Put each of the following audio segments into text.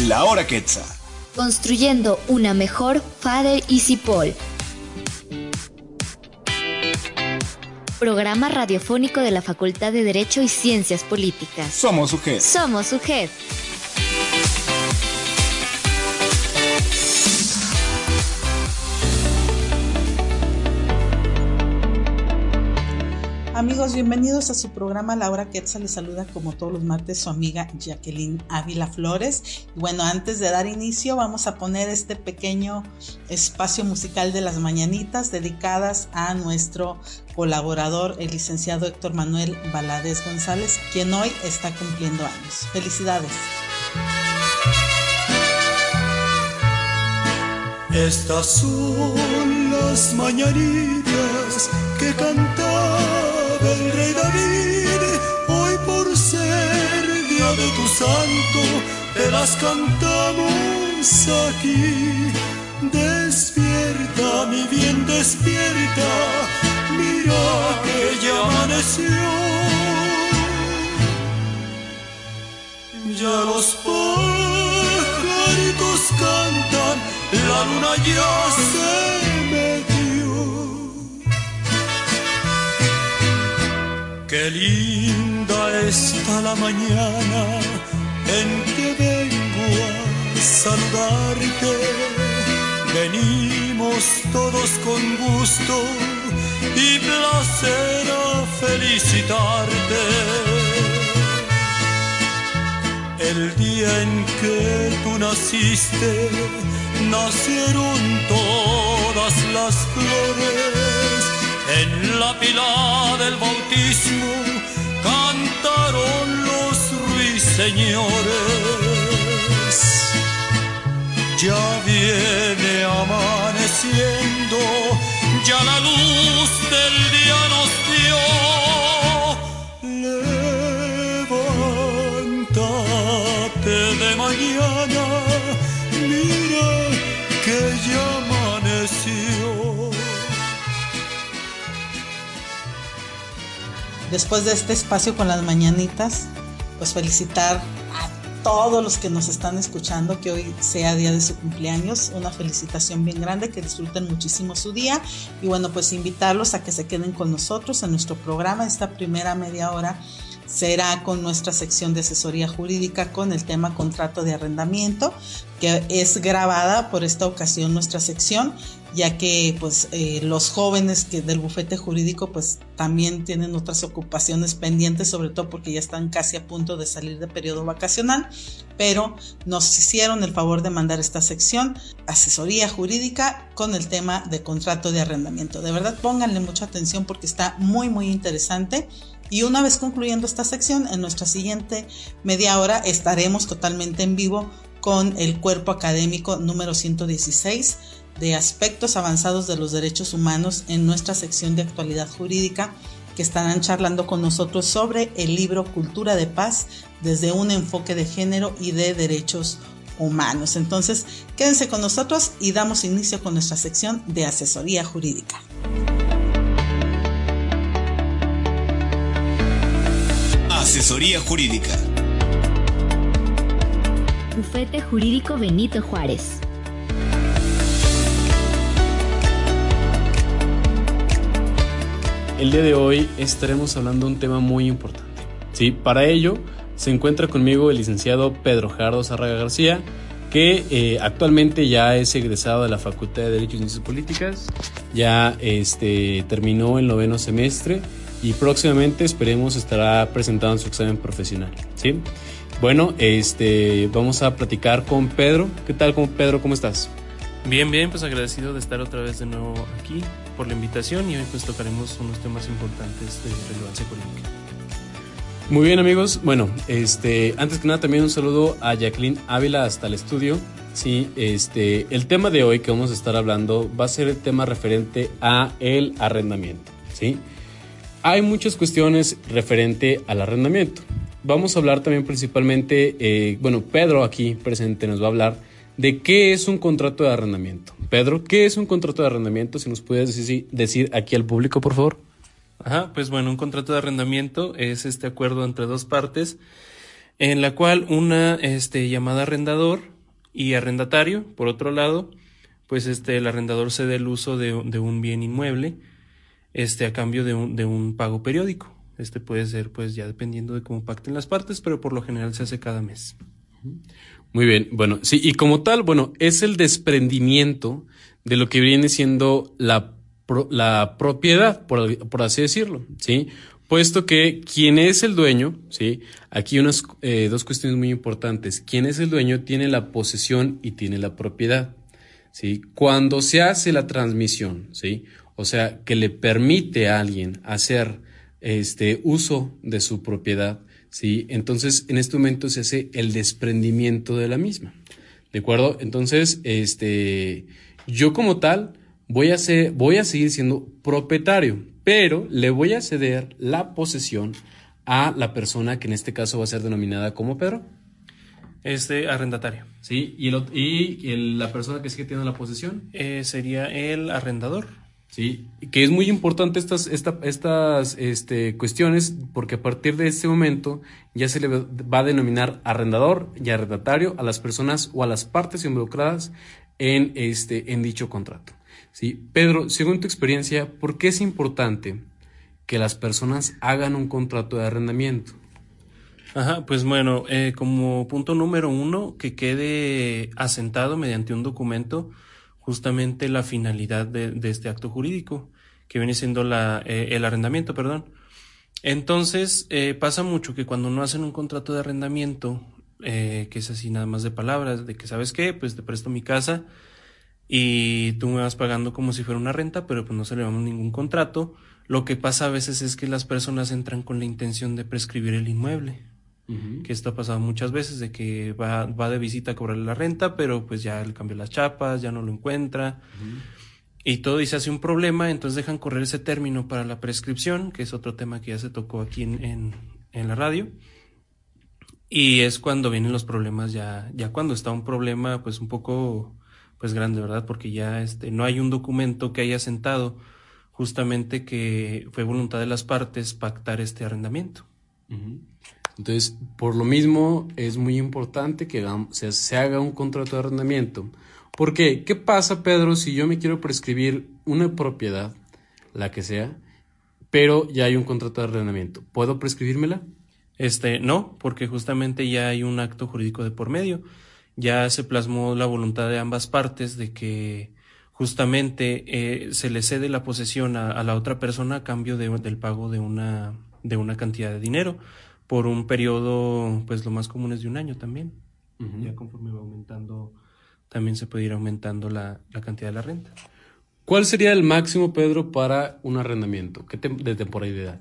La Hora Quetzal. Construyendo una mejor Father y Cipol. Programa radiofónico de la Facultad de Derecho y Ciencias Políticas. Somos UGED. Somos UGED. Amigos, bienvenidos a su programa La Hora Quetzal. Les saluda como todos los martes su amiga Jacqueline Ávila Flores. Y bueno, antes de dar inicio vamos a poner este pequeño espacio musical de las mañanitas dedicadas a nuestro colaborador, el licenciado Héctor Manuel Valadez González, quien hoy está cumpliendo años. ¡Felicidades! Estas son las mañanitas que cantaba el rey David. Hoy por ser día de tu santo te las cantamos aquí. Despierta, mi bien, despierta, mira que ya amaneció. Ya los pajaritos cantan, la luna ya se metió. Qué linda está la mañana en que vengo a saludarte. Venimos todos con gusto y placer a felicitarte. El día en que tú naciste, nacieron todas las flores. En la pila del bautismo cantaron los ruiseñores. Ya viene amaneciendo, ya la luz del día nos dio. Levántate de mañana, mira que ya amaneció. Después de este espacio con las mañanitas, pues felicitar a todos los que nos están escuchando, que hoy sea día de su cumpleaños. Una felicitación bien grande, que disfruten muchísimo su día. Y bueno, pues invitarlos a que se queden con nosotros en nuestro programa. Esta primera media hora será con nuestra sección de asesoría jurídica con el tema contrato de arrendamiento, que es grabada por esta ocasión nuestra sección, ya que pues los jóvenes que del bufete jurídico pues también tienen otras ocupaciones pendientes, sobre todo porque ya están casi a punto de salir de periodo vacacional, pero nos hicieron el favor de mandar esta sección, asesoría jurídica con el tema de contrato de arrendamiento. De verdad pónganle mucha atención porque está muy muy interesante. Y una vez concluyendo esta sección, en nuestra siguiente media hora estaremos totalmente en vivo con el cuerpo académico número 116 de aspectos avanzados de los derechos humanos en nuestra sección de actualidad jurídica, que estarán charlando con nosotros sobre el libro Cultura de Paz desde un enfoque de género y de derechos humanos. Entonces, quédense con nosotros y damos inicio con nuestra sección de asesoría jurídica. Asesoría jurídica. Bufete Jurídico Benito Juárez. El día de hoy estaremos hablando de un tema muy importante. Sí, para ello se encuentra conmigo el licenciado Pedro Gerardo Zárraga García, que actualmente ya es egresado de la Facultad de Derecho y Ciencias Políticas, ya terminó el 9º semestre y próximamente esperemos estará presentando su examen profesional, ¿sí? Bueno, vamos a platicar con Pedro. ¿Qué tal, Pedro? ¿Cómo estás? Bien, pues agradecido de estar otra vez de nuevo aquí por la invitación y hoy pues tocaremos unos temas importantes de relevancia jurídica. Muy bien, amigos. Bueno, antes que nada también un saludo a Jacqueline Ávila hasta el estudio. Sí, el tema de hoy que vamos a estar hablando va a ser el tema referente a el arrendamiento, ¿sí? Hay muchas cuestiones referente al arrendamiento. Vamos a hablar también principalmente, Pedro aquí presente nos va a hablar de qué es un contrato de arrendamiento. Pedro, ¿qué es un contrato de arrendamiento? Si nos puedes decir aquí al público, por favor. Pues bueno, un contrato de arrendamiento es este acuerdo entre dos partes en la cual una llamada arrendador Y arrendatario, por otro lado, pues el arrendador cede el uso de un bien inmueble a cambio de un pago periódico. Puede ser pues ya dependiendo de cómo pacten las partes, pero por lo general se hace cada mes. Muy bien, bueno, sí, y como tal, bueno, es el desprendimiento de lo que viene siendo la propiedad, por así decirlo, ¿sí? Puesto que quien es el dueño, ¿sí? Aquí unas dos cuestiones muy importantes. Quien es el dueño tiene la posesión y tiene la propiedad, ¿sí? Cuando se hace la transmisión, ¿sí? O sea, que le permite a alguien hacer uso de su propiedad, ¿sí? Entonces, en este momento se hace el desprendimiento de la misma, ¿de acuerdo? Entonces, yo como tal voy a seguir siendo propietario, pero le voy a ceder la posesión a la persona que en este caso va a ser denominada como Pedro. Arrendatario. Sí, y la persona que sigue teniendo la posesión sería el arrendador. Sí, que es muy importante estas cuestiones, porque a partir de este momento ya se le va a denominar arrendador y arrendatario a las personas o a las partes involucradas en dicho contrato. Sí, Pedro, según tu experiencia, ¿por qué es importante que las personas hagan un contrato de arrendamiento? Ajá, pues bueno, como punto número 1, que quede asentado mediante un documento justamente la finalidad de este acto jurídico, que viene siendo el arrendamiento, perdón. Entonces, pasa mucho que cuando no hacen un contrato de arrendamiento, que es así nada más de palabras, de que, ¿sabes qué? Pues te presto mi casa y tú me vas pagando como si fuera una renta, pero pues no celebramos ningún contrato. Lo que pasa a veces es que las personas entran con la intención de prescribir el inmueble. Que esto ha pasado muchas veces, de que va de visita a cobrarle la renta, pero pues ya le cambió las chapas, ya no lo encuentra, y todo, y se hace un problema. Entonces dejan correr ese término para la prescripción, que es otro tema que ya se tocó aquí en la radio, y es cuando vienen los problemas, ya cuando está un problema pues un poco pues grande, ¿verdad? Porque ya no hay un documento que haya sentado justamente que fue voluntad de las partes pactar este arrendamiento. Entonces, por lo mismo, es muy importante que se haga un contrato de arrendamiento. ¿Por qué? ¿Qué pasa, Pedro, si yo me quiero prescribir una propiedad, la que sea, pero ya hay un contrato de arrendamiento? ¿Puedo prescribírmela? No, porque justamente ya hay un acto jurídico de por medio. Ya se plasmó la voluntad de ambas partes de que justamente se le cede la posesión a la otra persona a cambio del pago de una cantidad de dinero, por un periodo, pues lo más común es de un año también. Ya conforme va aumentando, también se puede ir aumentando la cantidad de la renta. ¿Cuál sería el máximo, Pedro, para un arrendamiento de temporalidad?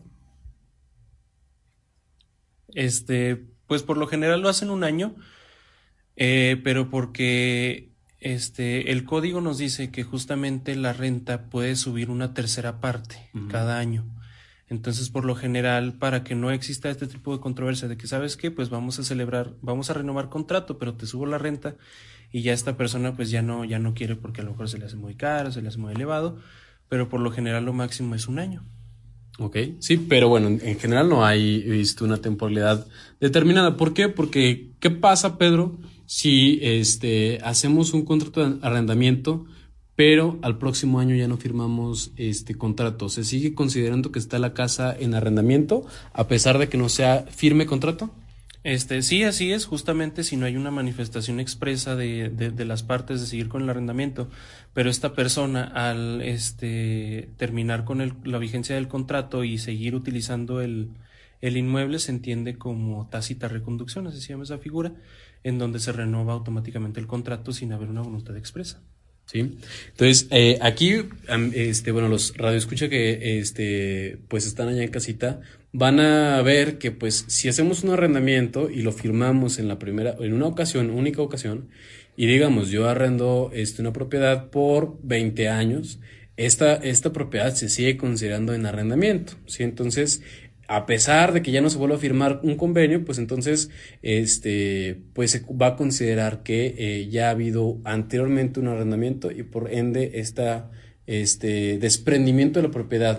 Pues por lo general lo hacen un año, pero porque el código nos dice que justamente la renta puede subir una tercera parte cada año. Entonces, por lo general, para que no exista este tipo de controversia de que, ¿sabes qué? Pues vamos a renovar contrato, pero te subo la renta, y ya esta persona pues ya no quiere, porque a lo mejor se le hace muy caro, se le hace muy elevado, pero por lo general lo máximo es un año. Ok, sí, pero bueno, en general no hay una temporalidad determinada. ¿Por qué? Porque, ¿qué pasa, Pedro, si hacemos un contrato de arrendamiento, pero al próximo año ya no firmamos contrato? ¿Se sigue considerando que está la casa en arrendamiento a pesar de que no sea firme contrato? Sí, así es. Justamente si no hay una manifestación expresa de las partes de seguir con el arrendamiento, pero esta persona al terminar con la vigencia del contrato y seguir utilizando el inmueble, se entiende como tácita reconducción, así se llama esa figura, en donde se renueva automáticamente el contrato sin haber una voluntad expresa. Sí, entonces aquí, los radioescucha que pues están allá en casita van a ver que pues si hacemos un arrendamiento y lo firmamos en única ocasión, y digamos yo arrendo una propiedad por 20 años, esta propiedad se sigue considerando en arrendamiento, ¿sí? Entonces, a pesar de que ya no se vuelva a firmar un convenio, pues entonces pues se va a considerar que ya ha habido anteriormente un arrendamiento, y por ende desprendimiento de la propiedad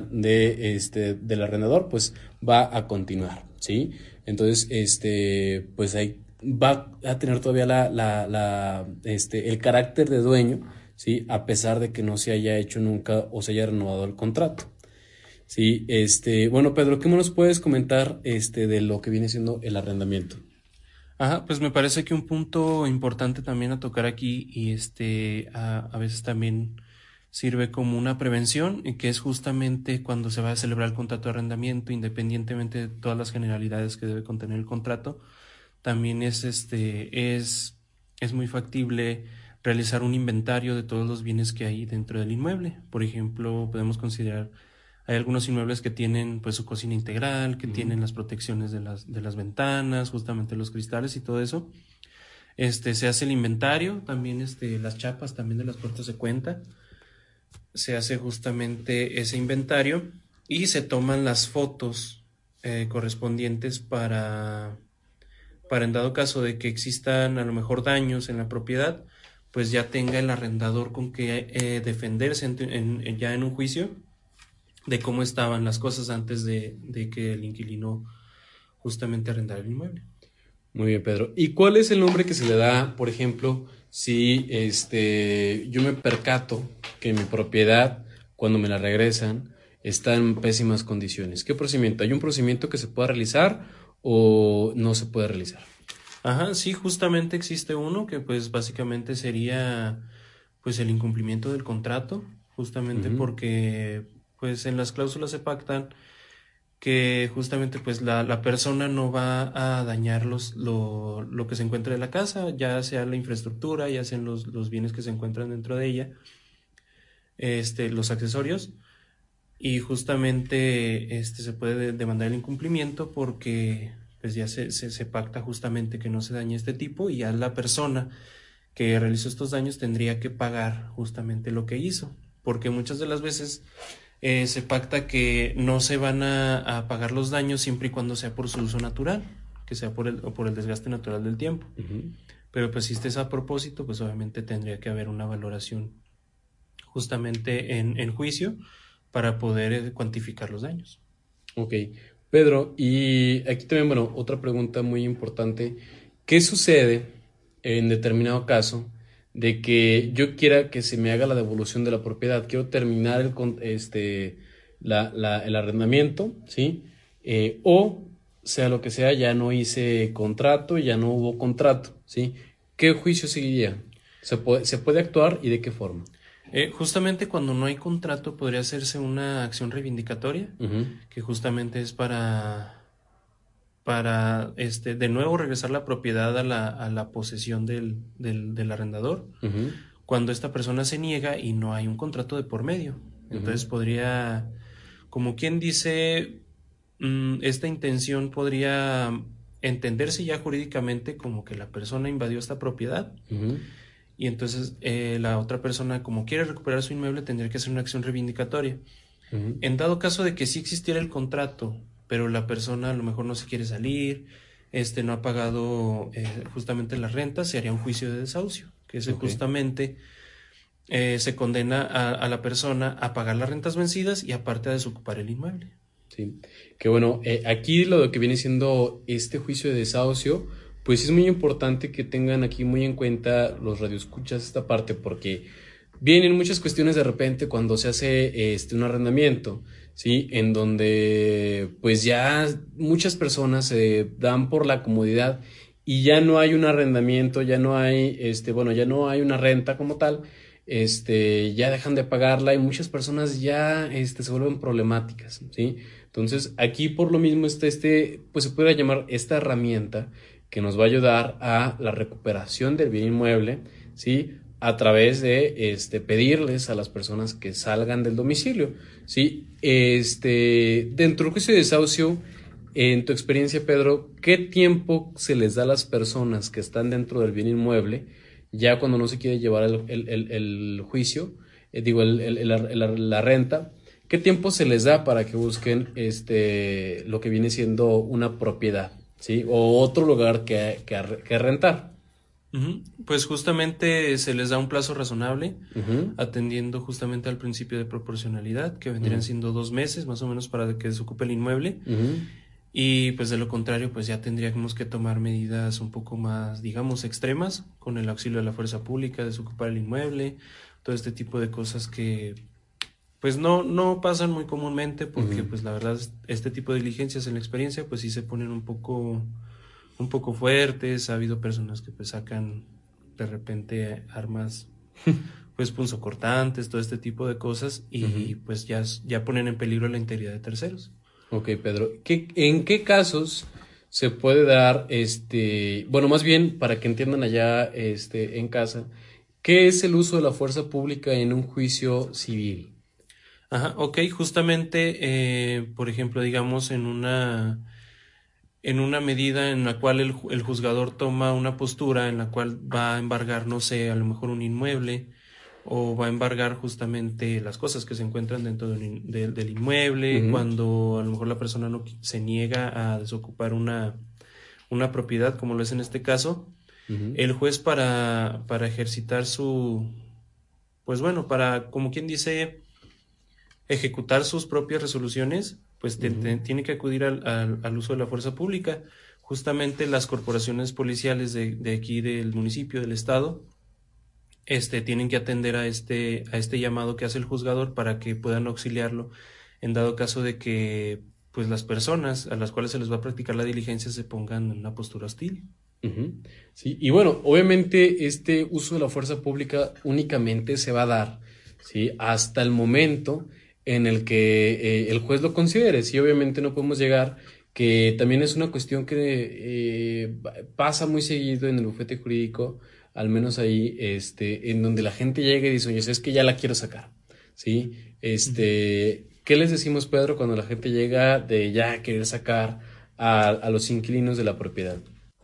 del arrendador pues va a continuar, ¿sí? Entonces pues hay va a tener todavía el carácter de dueño, ¿sí? A pesar de que no se haya hecho nunca o se haya renovado el contrato. Sí, bueno, Pedro, ¿qué nos puedes comentar de lo que viene siendo el arrendamiento? Ajá, pues me parece que un punto importante también a tocar aquí y a veces también sirve como una prevención, y que es justamente cuando se va a celebrar el contrato de arrendamiento, independientemente de todas las generalidades que debe contener el contrato, también es muy factible realizar un inventario de todos los bienes que hay dentro del inmueble. Por ejemplo, podemos considerar, hay algunos inmuebles que tienen pues su cocina integral, que tienen las protecciones de las ventanas, justamente los cristales y todo eso. Se hace el inventario, también las chapas también de las puertas de cuenta. Se hace justamente ese inventario y se toman las fotos correspondientes para en dado caso de que existan a lo mejor daños en la propiedad, pues ya tenga el arrendador con que defenderse ya en un juicio de cómo estaban las cosas antes de que el inquilino justamente arrendara el inmueble. Muy bien, Pedro. ¿Y cuál es el nombre que se le da, por ejemplo, si yo me percato que mi propiedad, cuando me la regresan, está en pésimas condiciones? ¿Qué procedimiento? ¿Hay un procedimiento que se pueda realizar o no se puede realizar? Ajá, sí, justamente existe uno que pues básicamente sería pues el incumplimiento del contrato, justamente porque pues en las cláusulas se pactan que justamente pues la persona no va a dañar lo que se encuentra en la casa, ya sea la infraestructura, ya sean los bienes que se encuentran dentro de ella, los accesorios, y justamente se puede demandar el incumplimiento porque pues ya se pacta justamente que no se dañe este tipo, y ya la persona que realizó estos daños tendría que pagar justamente lo que hizo, porque muchas de las veces se pacta que no se van a pagar los daños siempre y cuando sea por su uso natural, que sea por el desgaste natural del tiempo. Pero pues si es a propósito, pues obviamente tendría que haber una valoración justamente en juicio para poder cuantificar los daños. Ok, Pedro, y aquí también, bueno, otra pregunta muy importante. ¿Qué sucede en determinado caso de que yo quiera que se me haga la devolución de la propiedad? Quiero terminar el arrendamiento, ¿sí? O sea lo que sea, ya no hice contrato, ya no hubo contrato, ¿sí? ¿Qué juicio seguiría? ¿Se puede actuar y de qué forma? Justamente cuando no hay contrato podría hacerse una acción reivindicatoria, que justamente es para de nuevo regresar la propiedad a la posesión del arrendador, cuando esta persona se niega y no hay un contrato de por medio. Entonces podría, como quien dice, esta intención podría entenderse ya jurídicamente como que la persona invadió esta propiedad, y entonces la otra persona, como quiere recuperar su inmueble, tendría que hacer una acción reivindicatoria. En dado caso de que sí existiera el contrato, pero la persona a lo mejor no se quiere salir, no ha pagado justamente las rentas, se haría un juicio de desahucio, que es justamente se condena a la persona a pagar las rentas vencidas y aparte a desocupar el inmueble. Sí, que bueno, aquí lo que viene siendo este juicio de desahucio, pues es muy importante que tengan aquí muy en cuenta los radioescuchas esta parte, porque vienen muchas cuestiones de repente cuando se hace un arrendamiento, ¿sí? En donde pues ya muchas personas se dan por la comodidad y ya no hay un arrendamiento, ya no hay, ya no hay una renta como tal, ya dejan de pagarla y muchas personas ya se vuelven problemáticas, ¿sí? Entonces aquí por lo mismo pues se puede llamar esta herramienta que nos va a ayudar a la recuperación del bien inmueble, ¿sí? A través de pedirles a las personas que salgan del domicilio, ¿sí? Dentro del juicio de desahucio, en tu experiencia, Pedro, ¿qué tiempo se les da a las personas que están dentro del bien inmueble ya cuando no se quiere llevar el juicio, la renta? ¿Qué tiempo se les da para que busquen lo que viene siendo una propiedad, ¿sí? O otro lugar que rentar? Pues justamente se les da un plazo razonable, atendiendo justamente al principio de proporcionalidad, que vendrían siendo 2 meses más o menos para que se ocupe el inmueble. y pues de lo contrario pues ya tendríamos que tomar medidas un poco más, digamos, extremas con el auxilio de la fuerza pública, desocupar el inmueble, todo este tipo de cosas que pues no pasan muy comúnmente porque pues la verdad este tipo de diligencias en la experiencia pues sí se ponen un poco fuertes. Ha habido personas que pues sacan de repente armas pues punzocortantes, todo este tipo de cosas y pues ya ponen en peligro la integridad de terceros. Ok, Pedro. ¿En qué casos se puede dar, bueno, más bien para que entiendan allá, en casa, qué es el uso de la fuerza pública en un juicio civil? Ajá, ok, justamente, por ejemplo, digamos, en una medida en la cual el juzgador toma una postura en la cual va a embargar, no sé, a lo mejor un inmueble, o va a embargar justamente las cosas que se encuentran dentro del inmueble, cuando a lo mejor la persona no se niega a desocupar una propiedad, como lo es en este caso, el juez para ejercitar pues bueno, para, como quien dice, ejecutar sus propias resoluciones, pues tiene que acudir al uso de la fuerza pública. Justamente las corporaciones policiales de aquí del municipio, del estado, tienen que atender a este llamado que hace el juzgador para que puedan auxiliarlo en dado caso de que pues las personas a las cuales se les va a practicar la diligencia se pongan en una postura hostil. Sí, y bueno, obviamente este uso de la fuerza pública únicamente se va a dar, ¿sí?, hasta el momento en el que el juez lo considere. Sí, obviamente no podemos llegar, que también es una cuestión que pasa muy seguido en el bufete jurídico, al menos ahí, en donde la gente llega y dice, oye, es que ya la quiero sacar, ¿sí? ¿Qué les decimos, Pedro, cuando la gente llega de ya querer sacar a los inquilinos de la propiedad?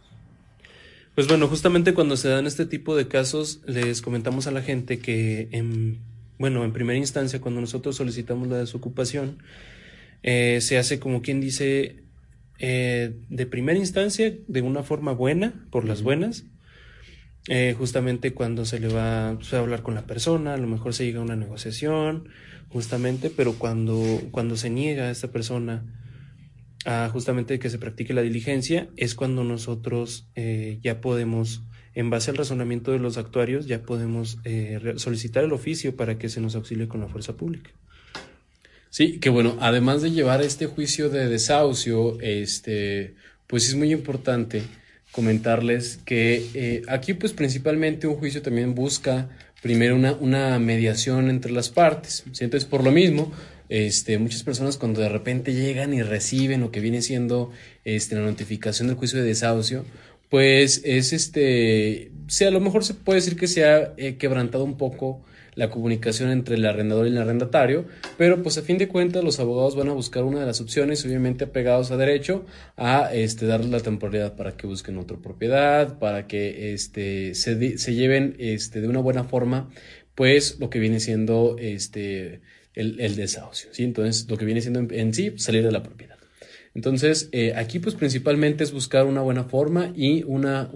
Pues bueno, justamente cuando se dan este tipo de casos, les comentamos a la gente que en primera instancia, cuando nosotros solicitamos la desocupación, se hace como quien dice, de primera instancia, de una forma buena, por las buenas. Justamente cuando se va a hablar con la persona, a lo mejor se llega a una negociación, justamente, pero cuando se niega a esta persona a justamente que se practique la diligencia, es cuando nosotros ya podemos, en base al razonamiento de los actuarios, ya podemos solicitar el oficio para que se nos auxilie con la fuerza pública. Sí, que bueno, además de llevar este juicio de desahucio, pues es muy importante comentarles que aquí pues principalmente un juicio también busca primero una mediación entre las partes, ¿sí? Entonces por lo mismo, muchas personas cuando de repente llegan y reciben lo que viene siendo la notificación del juicio de desahucio, pues es a lo mejor se puede decir que se ha quebrantado un poco la comunicación entre el arrendador y el arrendatario, pero pues a fin de cuentas los abogados van a buscar una de las opciones, obviamente apegados a derecho, a darles la temporalidad para que busquen otra propiedad, para que se lleven de una buena forma pues lo que viene siendo el desahucio, ¿sí? Entonces lo que viene siendo en sí salir de la propiedad. Entonces aquí pues principalmente es buscar una buena forma y una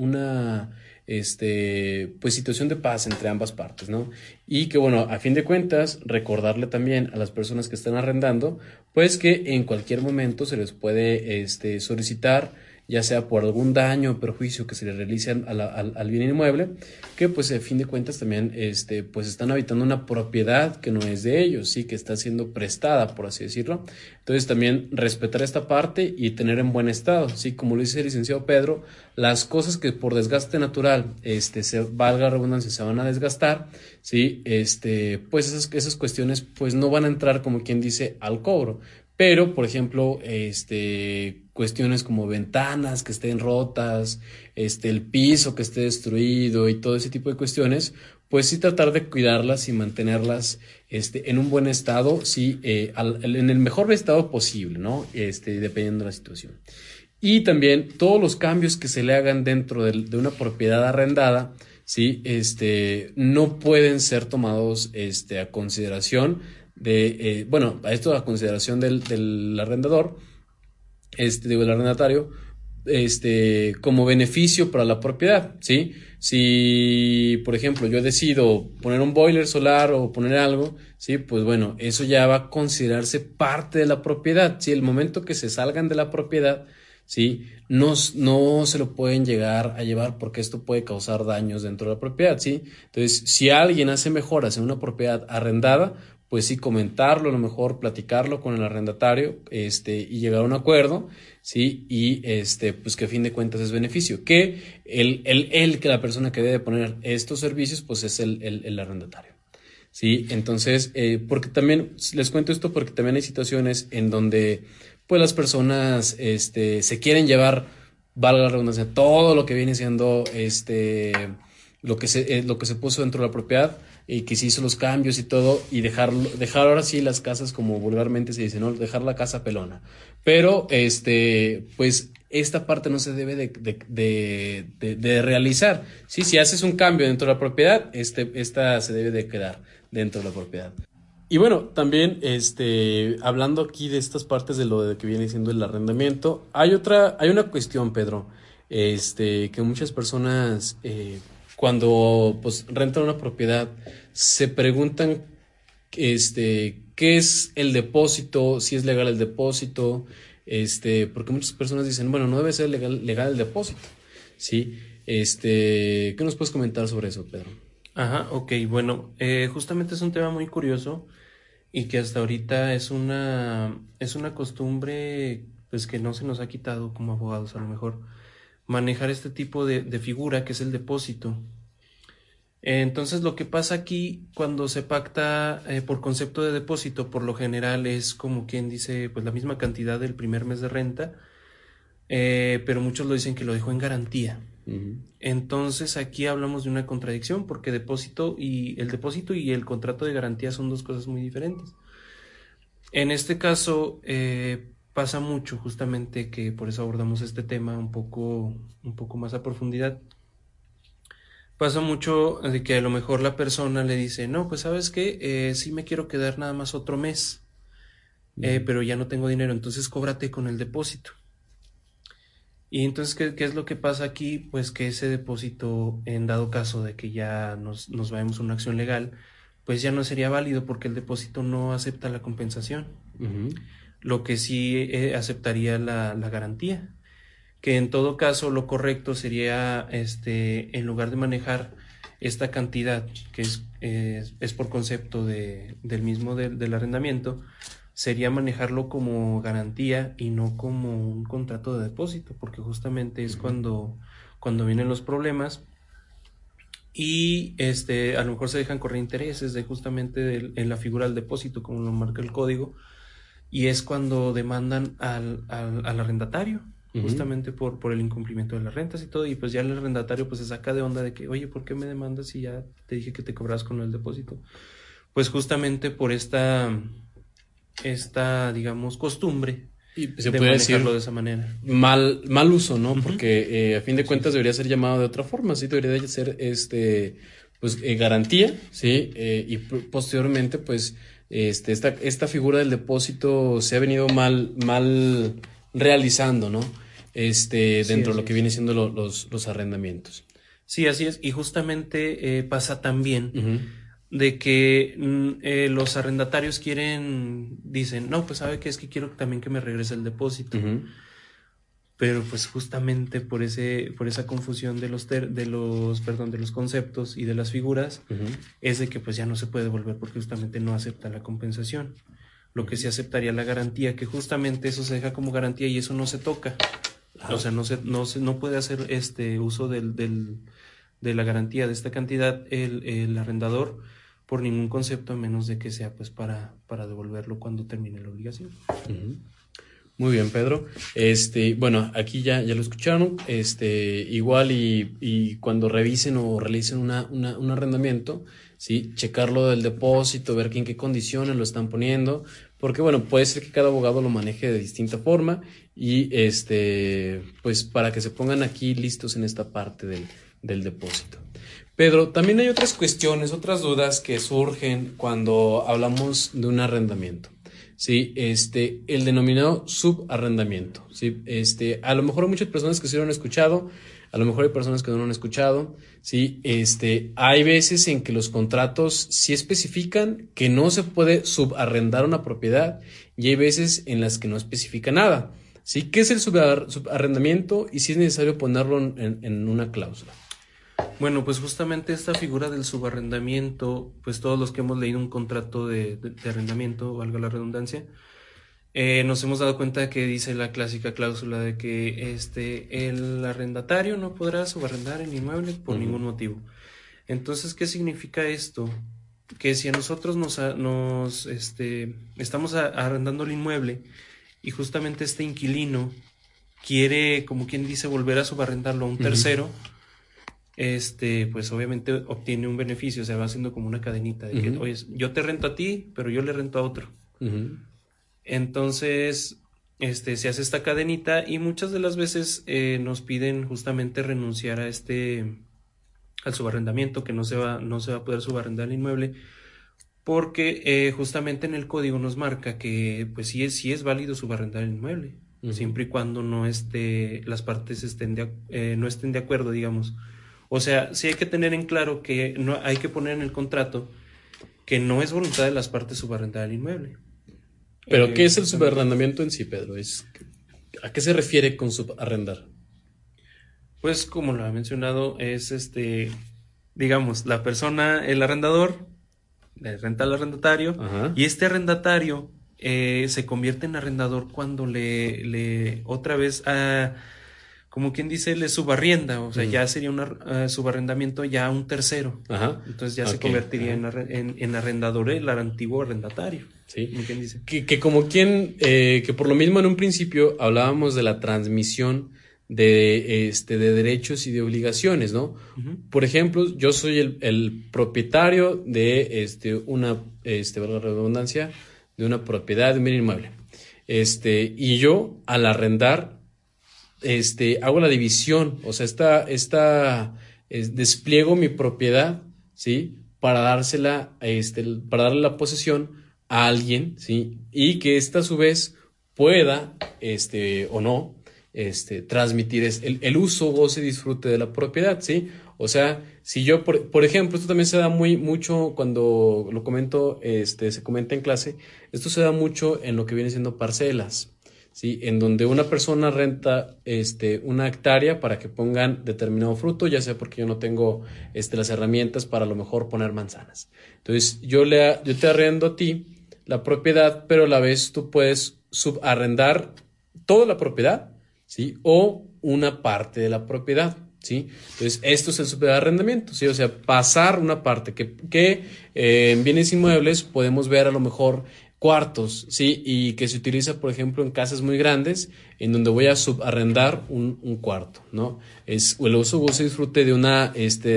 pues situación de paz entre ambas partes, ¿no? Y que bueno, a fin de cuentas, recordarle también a las personas que están arrendando, pues que en cualquier momento se les puede solicitar, ya sea por algún daño o perjuicio que se le realice al bien inmueble, que pues a fin de cuentas también pues están habitando una propiedad que no es de ellos, sí, que está siendo prestada, por así decirlo. Entonces también respetar esta parte y tener en buen estado, sí, como lo dice el licenciado Pedro, las cosas que por desgaste natural, valga la redundancia, se van a desgastar, sí, pues esas cuestiones pues no van a entrar, como quien dice, al cobro. Pero, por ejemplo, cuestiones como ventanas que estén rotas, el piso que esté destruido y todo ese tipo de cuestiones, pues sí tratar de cuidarlas y mantenerlas en un buen estado, sí, en el mejor estado posible, ¿no? Dependiendo de la situación. Y también todos los cambios que se le hagan dentro de una propiedad arrendada, sí, no pueden ser tomados a consideración a esto a consideración del arrendador, del arrendatario, como beneficio para la propiedad, ¿sí? Si, por ejemplo, yo decido poner un boiler solar o poner algo, ¿sí? Pues bueno, eso ya va a considerarse parte de la propiedad, ¿sí? El momento que se salgan de la propiedad, ¿sí? No se lo pueden llegar a llevar porque esto puede causar daños dentro de la propiedad, ¿sí? Entonces, si alguien hace mejoras en una propiedad arrendada, pues sí, comentarlo, a lo mejor platicarlo con el arrendatario, y llegar a un acuerdo, sí, y pues que a fin de cuentas es beneficio, que que la persona que debe poner estos servicios, pues es el arrendatario, sí. Entonces, porque también, les cuento esto porque también hay situaciones en donde, pues las personas, se quieren llevar, valga la redundancia, todo lo que viene siendo, lo que se puso dentro de la propiedad, y que se hizo los cambios y todo, y dejar ahora sí las casas, como vulgarmente se dice, ¿no? Dejar la casa pelona. Pero, pues, esta parte no se debe de realizar. Sí, si haces un cambio dentro de la propiedad, esta se debe de quedar dentro de la propiedad. Y bueno, también, hablando aquí de estas partes de lo de que viene siendo el arrendamiento, hay una cuestión, Pedro, que muchas personas, cuando pues rentan una propiedad, se preguntan, qué es el depósito, si es legal el depósito, porque muchas personas dicen, bueno, no debe ser legal el depósito, ¿sí? ¿Qué nos puedes comentar sobre eso, Pedro? Ajá, ok, bueno, justamente es un tema muy curioso y que hasta ahorita es una costumbre, pues, que no se nos ha quitado como abogados, a lo mejor, manejar este tipo de figura que es el depósito. Entonces, lo que pasa aquí cuando se pacta por concepto de depósito, por lo general es como quien dice, pues la misma cantidad del primer mes de renta, pero muchos lo dicen que lo dejó en garantía. Uh-huh. Entonces, aquí hablamos de una contradicción porque el depósito y el contrato de garantía son dos cosas muy diferentes. En este caso, pasa mucho, justamente, que por eso abordamos este tema un poco más a profundidad. Pasa mucho de que a lo mejor la persona le dice, no, pues ¿sabes qué? Sí me quiero quedar nada más otro mes, pero ya no tengo dinero, entonces cóbrate con el depósito. Y entonces, ¿qué es lo que pasa aquí? Pues que ese depósito, en dado caso de que ya nos vayamos a una acción legal, pues ya no sería válido porque el depósito no acepta la compensación. Uh-huh. Lo que sí aceptaría la garantía. Que en todo caso lo correcto sería, en lugar de manejar esta cantidad, que es por concepto del arrendamiento, sería manejarlo como garantía y no como un contrato de depósito, porque justamente es cuando vienen los problemas y a lo mejor se dejan correr intereses justamente en la figura del depósito, como lo marca el código, y es cuando demandan al arrendatario. Justamente por el incumplimiento de las rentas y todo, y pues ya el arrendatario pues se saca de onda de que, oye, ¿por qué me demandas si ya te dije que te cobras con el depósito? Pues justamente por esta digamos, costumbre y se de puede manejarlo decir de esa manera. Mal uso, ¿no? Uh-huh. Porque a fin de cuentas debería ser llamado de otra forma, sí, debería de ser pues garantía, sí, y posteriormente pues esta figura del depósito se ha venido mal realizando, ¿no? Dentro de lo que viene siendo los arrendamientos. Sí, así es, y justamente pasa también uh-huh. de que los arrendatarios dicen, no, pues sabe que es que quiero también que me regrese el depósito. Uh-huh. Pero pues justamente por esa confusión de los conceptos y de las figuras, uh-huh. es de que pues ya no se puede devolver porque justamente no acepta la compensación. Lo que sí aceptaría la garantía, que justamente eso se deja como garantía y eso no se toca. O sea, no puede hacer uso de la garantía de esta cantidad el arrendador por ningún concepto, a menos de que sea pues para devolverlo cuando termine la obligación. Uh-huh. Muy bien, Pedro. Bueno, aquí ya lo escucharon. Igual y cuando revisen o realicen un arrendamiento, sí, checarlo del depósito, ver en qué condiciones lo están poniendo, porque bueno, puede ser que cada abogado lo maneje de distinta forma y pues para que se pongan aquí listos en esta parte del depósito. Pedro, también hay otras cuestiones, otras dudas que surgen cuando hablamos de un arrendamiento. sí, el denominado subarrendamiento, sí, a lo mejor hay muchas personas que sí lo han escuchado, a lo mejor hay personas que no lo han escuchado, sí, hay veces en que los contratos sí especifican que no se puede subarrendar una propiedad y hay veces en las que no especifica nada, sí, ¿qué es el subarrendamiento y si es necesario ponerlo en una cláusula? Bueno, pues justamente esta figura del subarrendamiento, pues todos los que hemos leído un contrato de arrendamiento, valga la redundancia, nos hemos dado cuenta que dice la clásica cláusula de que el arrendatario no podrá subarrendar el inmueble por ningún motivo. Entonces, ¿qué significa esto? Que si a nosotros estamos arrendando el inmueble y justamente este inquilino quiere, como quien dice, volver a subarrendarlo a un tercero, pues obviamente obtiene un beneficio, o sea, va haciendo como una cadenita de que, oye, yo te rento a ti, pero yo le rento a otro. Entonces, se hace esta cadenita y muchas de las veces nos piden justamente renunciar a al subarrendamiento, que no se va a poder subarrendar el inmueble, porque justamente en el código nos marca que pues sí es válido subarrendar el inmueble, siempre y cuando no las partes no estén de acuerdo, digamos. O sea, sí hay que tener en claro que no hay que poner en el contrato que no es voluntad de las partes subarrendar el inmueble. ¿Pero qué es el subarrendamiento en sí, Pedro? ¿A qué se refiere con subarrendar? Pues como lo ha mencionado, es digamos, la persona, el arrendador, le renta al arrendatario, y este arrendatario se convierte en arrendador cuando le otra vez como quien dice, le subarrienda, o sea, ya sería un subarrendamiento ya a un tercero. Entonces ya se convertiría en arrendador el antiguo arrendatario. Sí. Como quien dice. Que por lo mismo en un principio hablábamos de la transmisión de derechos y de obligaciones, ¿no? Por ejemplo, yo soy el propietario de una, valga la redundancia, de una propiedad de un bien inmueble. Y yo, al arrendar, hago la división, o sea, despliego mi propiedad, ¿sí? Para dársela, para darle la posesión a alguien, ¿sí? Y que ésta a su vez pueda, o no, transmitir el uso, goce y disfrute de la propiedad, ¿sí? O sea, si yo, por ejemplo, esto también se da mucho cuando lo comento, se comenta en clase, esto se da mucho en lo que viene siendo parcelas, ¿sí? En donde una persona renta una hectárea para que pongan determinado fruto, ya sea porque yo no tengo las herramientas para a lo mejor poner manzanas. Entonces, yo te arrendo a ti la propiedad, pero a la vez tú puedes subarrendar toda la propiedad, ¿sí? O una parte de la propiedad, ¿sí? Entonces, esto es el subarrendamiento, ¿sí? O sea, pasar una parte que en bienes inmuebles podemos ver a lo mejor cuartos, ¿sí? Y que se utiliza, por ejemplo, en casas muy grandes, en donde voy a subarrendar un cuarto, ¿no? Es el uso, goce y disfrute de una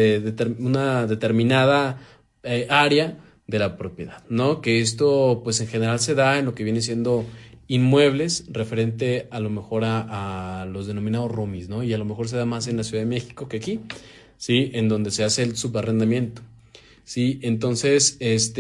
determinada área de la propiedad, ¿no? Que esto, pues, en general se da en lo que viene siendo inmuebles referente a lo mejor a los denominados roomies, ¿no? Y a lo mejor se da más en la Ciudad de México que aquí, ¿sí? En donde se hace el subarrendamiento, ¿sí? Entonces,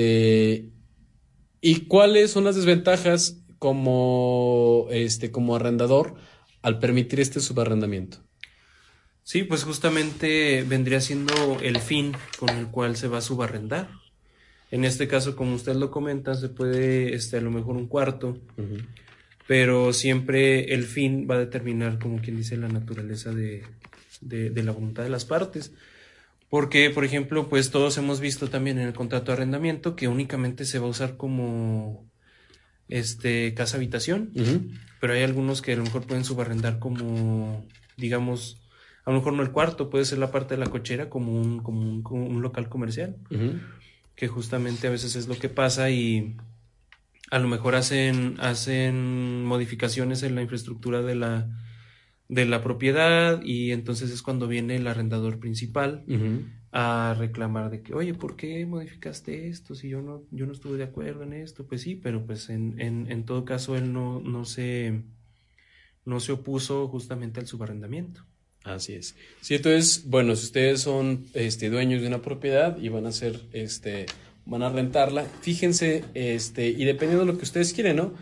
¿y cuáles son las desventajas como arrendador al permitir este subarrendamiento? Sí, pues justamente vendría siendo el fin con el cual se va a subarrendar. En este caso, como usted lo comenta, se puede, a lo mejor un cuarto, pero siempre el fin va a determinar, como quien dice, la naturaleza de la voluntad de las partes. Porque, por ejemplo, pues todos hemos visto también en el contrato de arrendamiento que únicamente se va a usar como casa habitación, pero hay algunos que a lo mejor pueden subarrendar como, digamos, a lo mejor no el cuarto, puede ser la parte de la cochera como un local comercial, que justamente a veces es lo que pasa y a lo mejor hacen modificaciones en la infraestructura de la propiedad y entonces es cuando viene el arrendador principal a reclamar de que, oye, ¿por qué modificaste esto? Si yo no estuve de acuerdo en esto. Pues sí, pero pues en todo caso él no se opuso justamente al subarrendamiento. Así es. Sí, entonces, bueno, si ustedes son dueños de una propiedad y van a hacer van a rentarla. Fíjense, y dependiendo de lo que ustedes quieren, ¿no?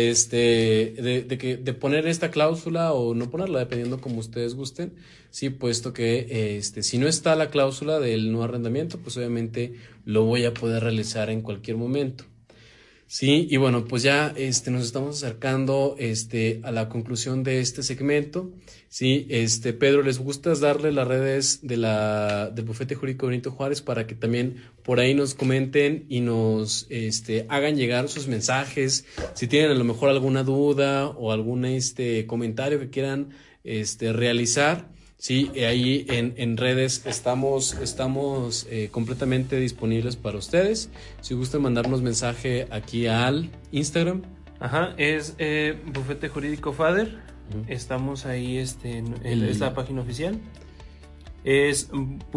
De poner esta cláusula o no ponerla, dependiendo como ustedes gusten. Sí, puesto que si no está la cláusula del no arrendamiento, pues obviamente lo voy a poder realizar en cualquier momento. Sí, y bueno, pues ya nos estamos acercando a la conclusión de este segmento. Sí, Pedro, ¿les gusta darle las redes del Bufete Jurídico Benito Juárez para que también por ahí nos comenten y nos hagan llegar sus mensajes? Si tienen a lo mejor alguna duda o algún comentario que quieran realizar. Sí, ahí en redes estamos completamente disponibles para ustedes. Si gustan mandarnos mensaje aquí al Instagram. Ajá, es Bufete Jurídico Fader. Estamos ahí, es la página oficial. Es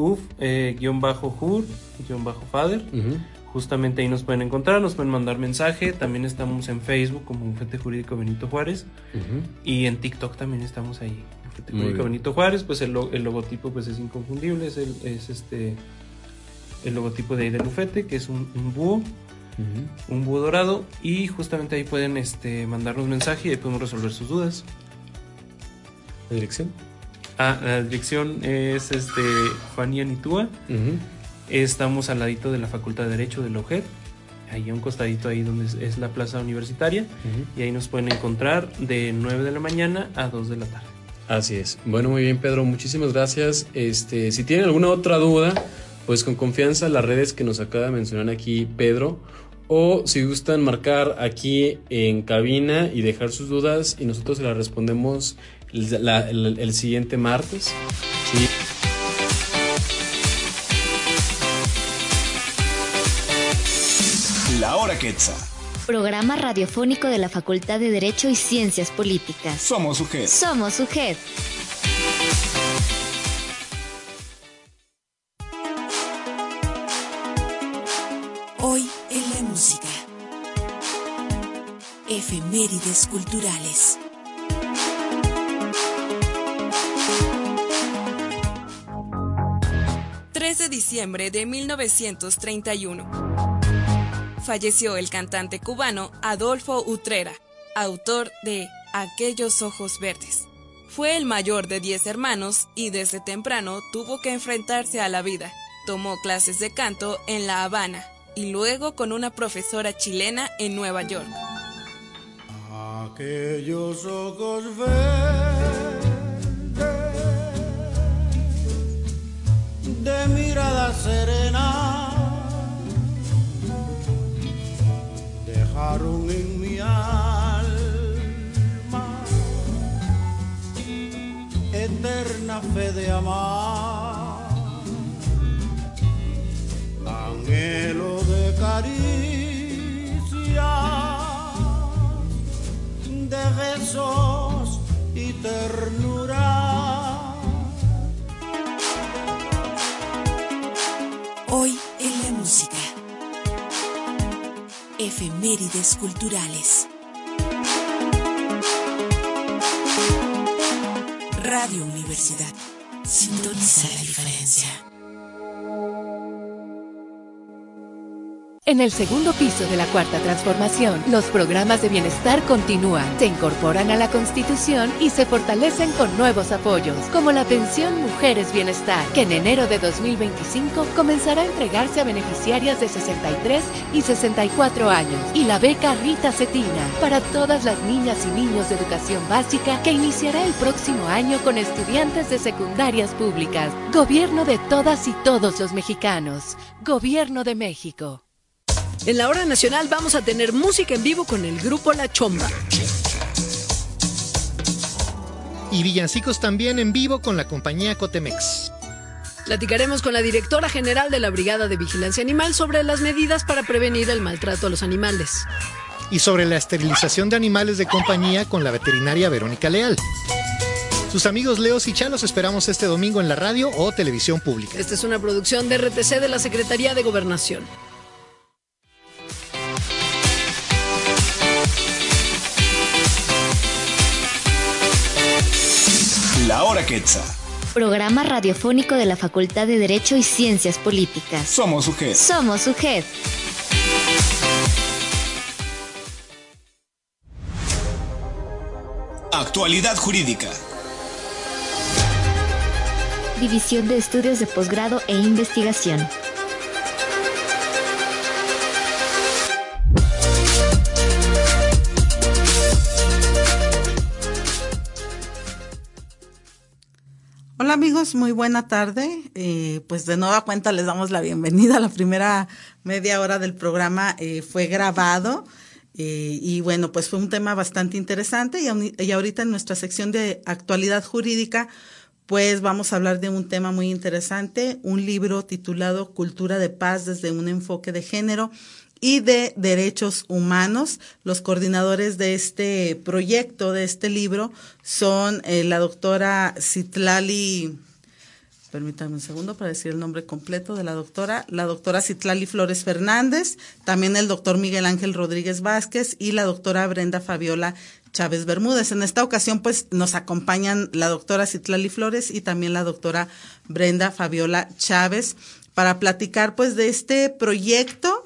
buf-jur-fader. Justamente ahí nos pueden encontrar, nos pueden mandar mensaje. También estamos en Facebook como Bufete Jurídico Benito Juárez. Y en TikTok también estamos ahí. Bufete Jurídico Benito Juárez, pues el logotipo pues es inconfundible, es el logotipo de ahí del bufete, que es un búho, un búho dorado, y justamente ahí pueden mandarnos mensaje y ahí podemos resolver sus dudas. ¿La dirección? La dirección es Fanny Anitúa. Estamos al ladito de la Facultad de Derecho de la UJED, ahí a un costadito ahí donde es la plaza universitaria, y ahí nos pueden encontrar de 9 de la mañana a 2 de la tarde. Así es. Bueno, muy bien, Pedro, muchísimas gracias. Si tienen alguna otra duda, pues con confianza las redes que nos acaba de mencionar aquí Pedro, o si gustan marcar aquí en cabina y dejar sus dudas y nosotros se las respondemos el siguiente martes. Sí. La Hora Quetzal. Programa radiofónico de la Facultad de Derecho y Ciencias Políticas. Somos UJED. Somos UJED. Hoy en la música. Efemérides culturales. De diciembre de 1931. Falleció el cantante cubano Adolfo Utrera, autor de Aquellos ojos verdes. Fue el mayor de 10 hermanos y desde temprano tuvo que enfrentarse a la vida. Tomó clases de canto en La Habana y luego con una profesora chilena en Nueva York. Aquellos ojos verdes de mirada serena dejaron en mi alma eterna fe de amar, anhelo de caricia, de besos y ternura. Hoy en la música. Efemérides culturales. Radio Universidad. Sintoniza la diferencia. En el segundo piso de la Cuarta Transformación, los programas de bienestar continúan, se incorporan a la Constitución y se fortalecen con nuevos apoyos, como la Pensión Mujeres Bienestar, que en enero de 2025 comenzará a entregarse a beneficiarias de 63 y 64 años, y la beca Rita Cetina, para todas las niñas y niños de educación básica, que iniciará el próximo año con estudiantes de secundarias públicas. Gobierno de todas y todos los mexicanos. Gobierno de México. En la hora nacional vamos a tener música en vivo con el grupo La Chomba. Y villancicos también en vivo con la compañía Cotemex. Platicaremos con la directora general de la Brigada de Vigilancia Animal sobre las medidas para prevenir el maltrato a los animales. Y sobre la esterilización de animales de compañía con la veterinaria Verónica Leal. Sus amigos Leos y Chalos esperamos este domingo en la radio o televisión pública. Esta es una producción de RTC de la Secretaría de Gobernación. La Hora Quetzal. Programa radiofónico de la Facultad de Derecho y Ciencias Políticas. Somos UJED. Somos UJED. Actualidad Jurídica. División de Estudios de Posgrado e Investigación. Hola amigos, muy buena tarde. Pues de nueva cuenta les damos la bienvenida a la primera media hora del programa. Fue grabado y bueno, pues fue un tema bastante interesante y ahorita en nuestra sección de actualidad jurídica pues vamos a hablar de un tema muy interesante, un libro titulado Cultura de Paz desde un enfoque de género y de derechos humanos. Los coordinadores de este proyecto, de este libro, son la doctora Citlali, permítanme un segundo para decir el nombre completo de la doctora Citlali Flores Fernández, también el doctor Miguel Ángel Rodríguez Vázquez y la doctora Brenda Fabiola Chávez Bermúdez. En esta ocasión, pues, nos acompañan la doctora Citlali Flores y también la doctora Brenda Fabiola Chávez para platicar, pues, de este proyecto.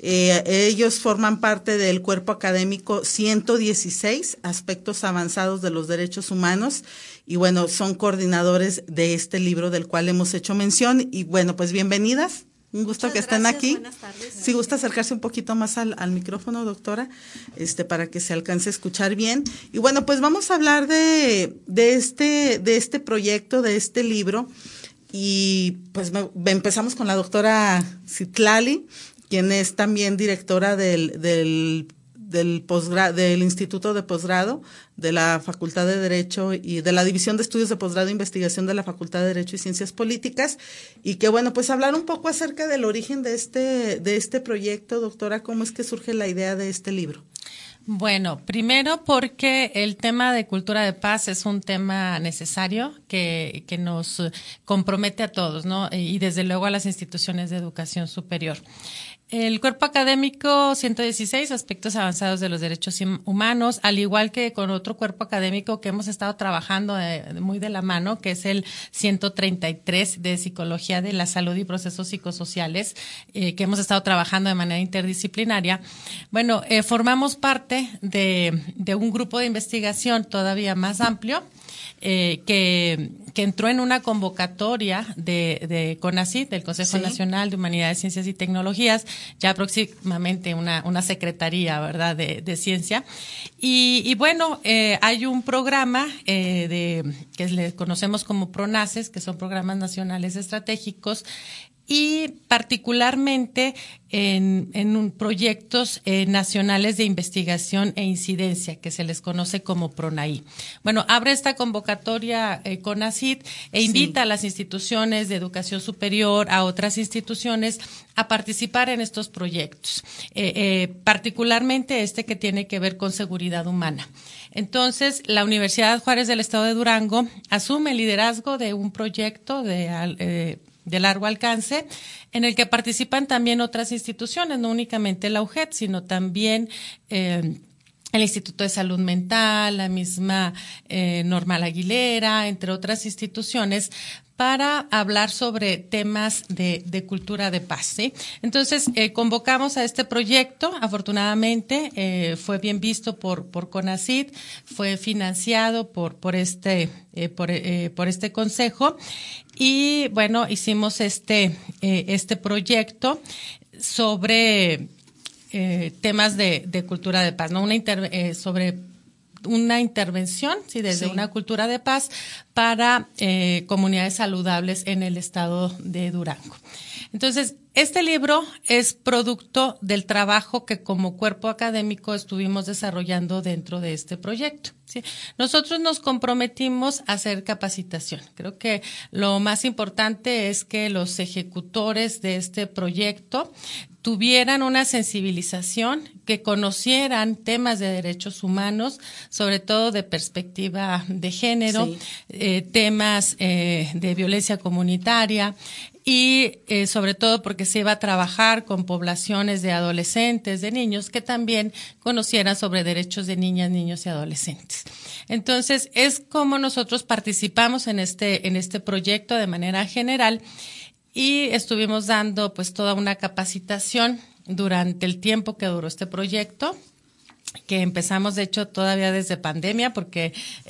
Ellos forman parte del cuerpo académico 116, Aspectos Avanzados de los Derechos Humanos, y bueno, son coordinadores de este libro del cual hemos hecho mención. Y bueno, pues bienvenidas, un gusto que estén aquí. Buenas tardes. Si gusta acercarse un poquito más al micrófono, doctora, para que se alcance a escuchar bien. Y bueno, pues vamos a hablar de este proyecto, de este libro, y pues empezamos con la doctora Citlali, quien es también directora del Instituto de Posgrado de la Facultad de Derecho y de la División de Estudios de Posgrado e Investigación de la Facultad de Derecho y Ciencias Políticas. Y que bueno, pues hablar un poco acerca del origen de este proyecto, doctora, ¿cómo es que surge la idea de este libro? Bueno, primero porque el tema de cultura de paz es un tema necesario que nos compromete a todos, ¿no? Y desde luego a las instituciones de educación superior. El cuerpo académico 116, Aspectos Avanzados de los Derechos Humanos, al igual que con otro cuerpo académico que hemos estado trabajando muy de la mano, que es el 133 de Psicología de la Salud y Procesos Psicosociales, que hemos estado trabajando de manera interdisciplinaria. Bueno, formamos parte de un grupo de investigación todavía más amplio, que entró en una convocatoria de CONACYT, del Consejo Nacional de Humanidades, Ciencias y Tecnologías, ya próximamente una secretaría, ¿verdad?, de ciencia. Y bueno, hay un programa que le conocemos como PRONACES, que son programas nacionales estratégicos, y particularmente en proyectos nacionales de investigación e incidencia, que se les conoce como PRONAI. Bueno, abre esta convocatoria CONACYT e invita a las instituciones de educación superior, a otras instituciones, a participar en estos proyectos, particularmente que tiene que ver con seguridad humana. Entonces, la Universidad Juárez del Estado de Durango asume el liderazgo de un proyecto de largo alcance, en el que participan también otras instituciones, no únicamente la UJET, sino también el Instituto de Salud Mental, la misma Normal Aguilera, entre otras instituciones, para hablar sobre temas de cultura de paz, ¿sí? Entonces, convocamos a este proyecto. Afortunadamente, fue bien visto por CONACYT, fue financiado por este consejo. Y bueno, hicimos este proyecto sobre temas de cultura de paz, ¿no? Sobre una intervención, desde una cultura de paz para comunidades saludables en el estado de Durango. Entonces, este libro es producto del trabajo que como cuerpo académico estuvimos desarrollando dentro de este proyecto, ¿sí? Nosotros nos comprometimos a hacer capacitación. Creo que lo más importante es que los ejecutores de este proyecto tuvieran una sensibilización, que conocieran temas de derechos humanos, sobre todo de perspectiva de género, temas de violencia comunitaria, y sobre todo porque se iba a trabajar con poblaciones de adolescentes, de niños, que también conocieran sobre derechos de niñas, niños y adolescentes. Entonces, es como nosotros participamos en este proyecto de manera general, y estuvimos dando pues toda una capacitación durante el tiempo que duró este proyecto. que empezamos, de hecho, todavía desde pandemia, porque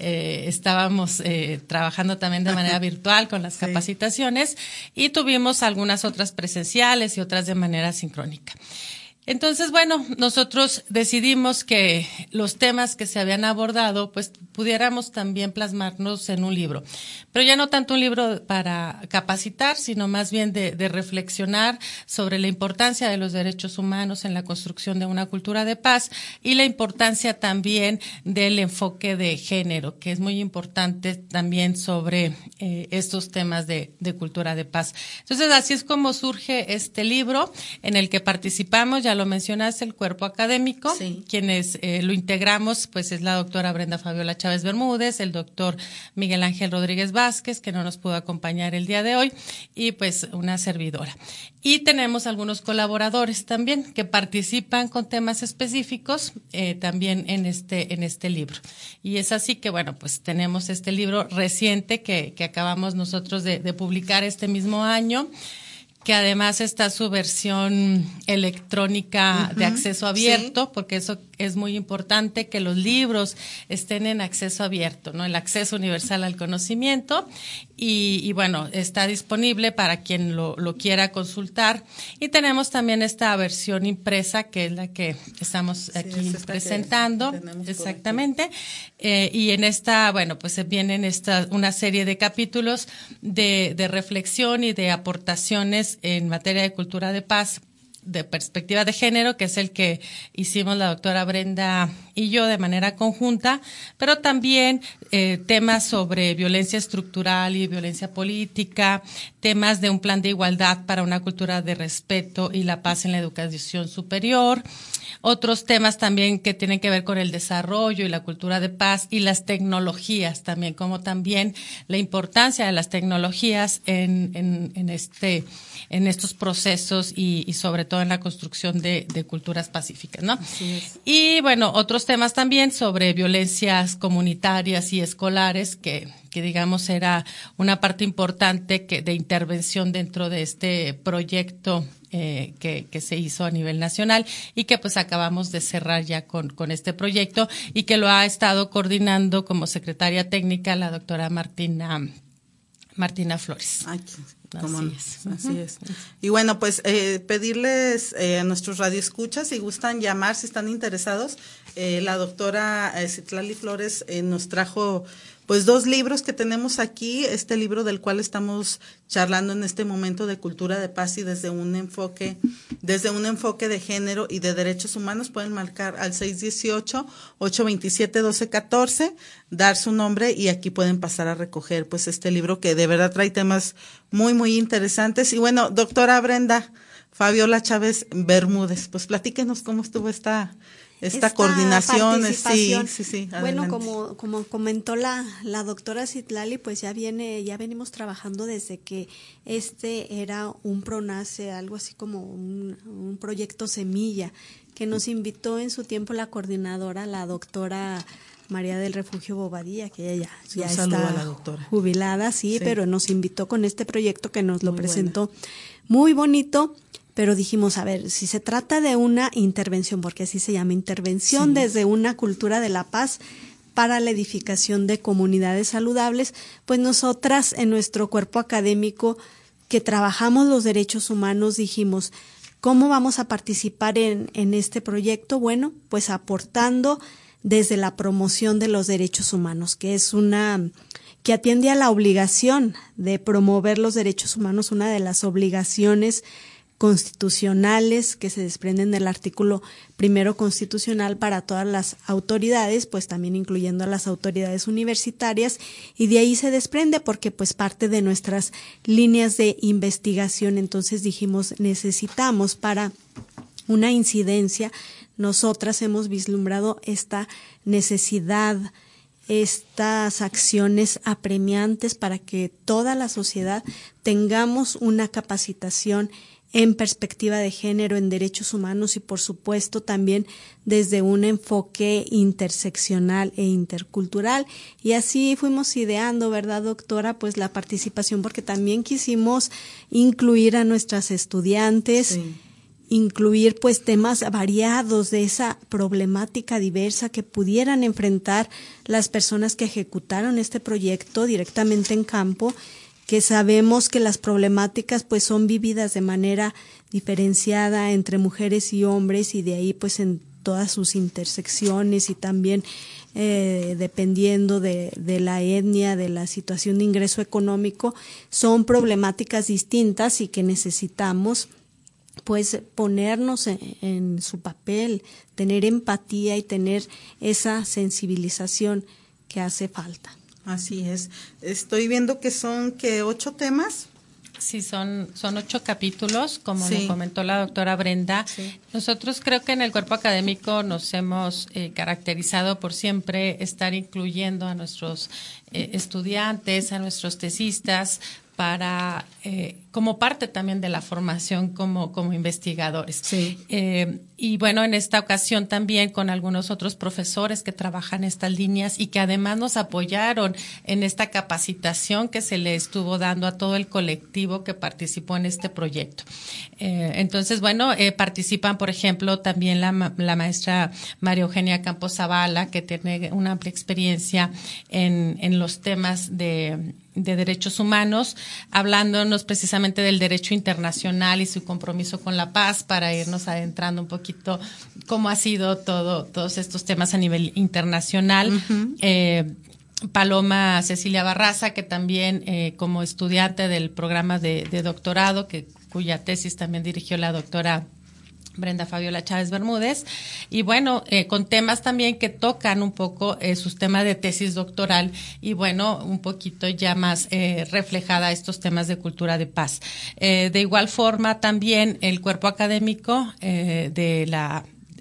estábamos trabajando también de manera virtual con las capacitaciones, y tuvimos algunas otras presenciales y otras de manera sincrónica. Entonces, bueno, nosotros decidimos que los temas que se habían abordado, pues pudiéramos también plasmarnos en un libro. Pero ya no tanto un libro para capacitar, sino más bien de reflexionar sobre la importancia de los derechos humanos en la construcción de una cultura de paz y la importancia también del enfoque de género, que es muy importante también sobre estos temas de cultura de paz. Entonces, así es como surge este libro en el que participamos, ya lo mencionaste, el cuerpo académico, quienes lo integramos, pues es la doctora Brenda Fabiola Chávez Bermúdez, el doctor Miguel Ángel Rodríguez Vázquez, que no nos pudo acompañar el día de hoy, y pues una servidora. Y tenemos algunos colaboradores también que participan con temas específicos también en este libro. Y es así que, bueno, pues tenemos este libro reciente que acabamos nosotros de publicar este mismo año, que además está su versión electrónica de acceso abierto, porque eso es muy importante, que los libros estén en acceso abierto, ¿no? El acceso universal al conocimiento, y bueno, está disponible para quien lo quiera consultar. Y tenemos también esta versión impresa, que es la que estamos aquí presentando. Exactamente. Y en esta, bueno, pues vienen una serie de capítulos de reflexión y de aportaciones en materia de cultura de paz, de perspectiva de género, que es el que hicimos la doctora Brenda y yo de manera conjunta, pero también temas sobre violencia estructural y violencia política, temas de un plan de igualdad para una cultura de respeto y la paz en la educación superior, otros temas también que tienen que ver con el desarrollo y la cultura de paz y las tecnologías también, como también la importancia de las tecnologías en estos procesos y sobre todo en la construcción de culturas pacíficas, ¿no? Y bueno, otros temas también sobre violencias comunitarias y escolares que digamos era una parte importante de intervención dentro de este proyecto que se hizo a nivel nacional y que pues acabamos de cerrar ya con este proyecto y que lo ha estado coordinando como secretaria técnica la doctora Martina Flores. Ay, así es. Y bueno, pues pedirles a nuestros radioescuchas, si gustan llamar, si están interesados, la doctora Citlali Flores nos trajo pues 2 libros que tenemos aquí, este libro del cual estamos charlando en este momento de cultura de paz y desde un enfoque de género y de derechos humanos. Pueden marcar al 618-827-1214, dar su nombre y aquí pueden pasar a recoger pues este libro que de verdad trae temas muy, muy interesantes. Y bueno, doctora Brenda Fabiola Chávez Bermúdez, pues platíquenos cómo estuvo esta coordinación. Sí. Bueno, como comentó la doctora Citlali, pues ya venimos trabajando desde que era un PRONACE, algo así como un proyecto semilla, que nos invitó en su tiempo la coordinadora, la doctora María del Refugio Bobadilla, que ella ya está a la doctora jubilada, sí, pero nos invitó con este proyecto que nos lo presentó muy bonito. Pero dijimos, a ver, si se trata de una intervención, porque así se llama, intervención desde una cultura de la paz para la edificación de comunidades saludables, pues nosotras en nuestro cuerpo académico que trabajamos los derechos humanos dijimos, ¿cómo vamos a participar en este proyecto? Bueno, pues aportando desde la promoción de los derechos humanos, que atiende a la obligación de promover los derechos humanos, una de las obligaciones constitucionales que se desprenden del artículo 1 constitucional para todas las autoridades, pues también incluyendo a las autoridades universitarias, y de ahí se desprende porque pues parte de nuestras líneas de investigación. Entonces dijimos, necesitamos para una incidencia, nosotras hemos vislumbrado esta necesidad, estas acciones apremiantes para que toda la sociedad tengamos una capacitación en perspectiva de género, en derechos humanos y por supuesto también desde un enfoque interseccional e intercultural. Y así fuimos ideando, ¿verdad, doctora? Pues la participación, porque también quisimos incluir a nuestras estudiantes incluir pues temas variados de esa problemática diversa que pudieran enfrentar las personas que ejecutaron este proyecto directamente en campo, que sabemos que las problemáticas pues son vividas de manera diferenciada entre mujeres y hombres, y de ahí pues en todas sus intersecciones, y también dependiendo de la etnia, de la situación de ingreso económico, son problemáticas distintas y que necesitamos pues ponernos en su papel, tener empatía y tener esa sensibilización que hace falta. Así es. Estoy viendo que son 8 temas. Sí, son 8 capítulos, como lo comentó la doctora Brenda. Sí. Nosotros creo que en el cuerpo académico nos hemos caracterizado por siempre estar incluyendo a nuestros estudiantes, a nuestros tesistas, para como parte también de la formación como investigadores. Sí. Y bueno, en esta ocasión también con algunos otros profesores que trabajan estas líneas y que además nos apoyaron en esta capacitación que se le estuvo dando a todo el colectivo que participó en este proyecto. Entonces, bueno, participan, por ejemplo, también la maestra María Eugenia Campos Zavala, que tiene una amplia experiencia en los temas de derechos humanos, hablándonos precisamente del derecho internacional y su compromiso con la paz, para irnos adentrando un poquito cómo ha sido todos estos temas a nivel internacional. Uh-huh. Paloma Cecilia Barraza, que también como estudiante del programa de doctorado, cuya tesis también dirigió la doctora Brenda Fabiola Chávez Bermúdez, y bueno, con temas también que tocan un poco sus temas de tesis doctoral, y bueno, un poquito ya más reflejada estos temas de cultura de paz. De igual forma también el cuerpo académico de la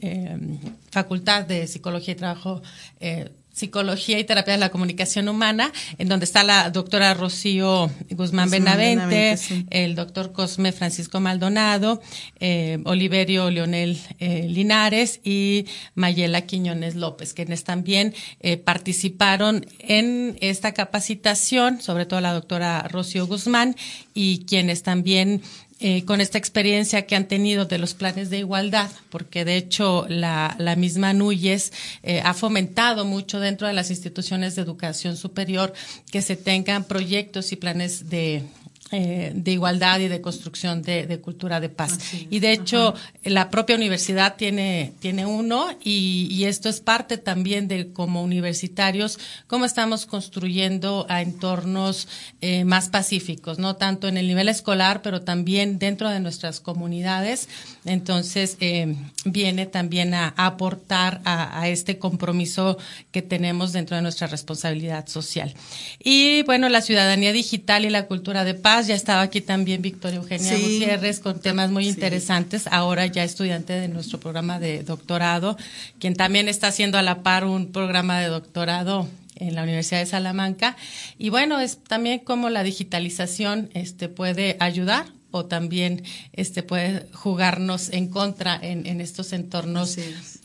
Facultad de Psicología y Trabajo, Psicología y Terapia de la Comunicación Humana, en donde está la doctora Rocío Guzmán Benavente, sí. El doctor Cosme Francisco Maldonado, Oliverio Leonel Linares y Mayela Quiñones López, quienes también participaron en esta capacitación, sobre todo la doctora Rocío Guzmán, y quienes también con esta experiencia que han tenido de los planes de igualdad, porque de hecho la misma NUYES ha fomentado mucho dentro de las instituciones de educación superior que se tengan proyectos y planes de igualdad y de construcción de cultura de paz. Y de hecho, la propia universidad tiene uno, y esto es parte también de, como universitarios, cómo estamos construyendo a entornos más pacíficos, no tanto en el nivel escolar, pero también dentro de nuestras comunidades. Entonces, viene también a aportar a este compromiso que tenemos dentro de nuestra responsabilidad social. Y bueno, la ciudadanía digital y la cultura de paz. Ya estaba aquí también Victoria Eugenia Gutiérrez con temas muy interesantes, ahora ya estudiante de nuestro programa de doctorado, quien también está haciendo a la par un programa de doctorado en la Universidad de Salamanca. Y bueno, es también como la digitalización puede ayudar o también puede jugarnos en contra en estos entornos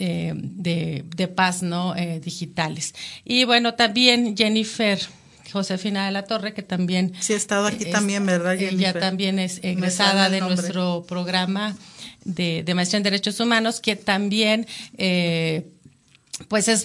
de paz, ¿no? Digitales. Y bueno, también Jennifer Josefina de la Torre, que también sí ha estado aquí también, ¿verdad, Jennifer? Ella también es egresada de nuestro programa de maestría en Derechos Humanos, que también pues es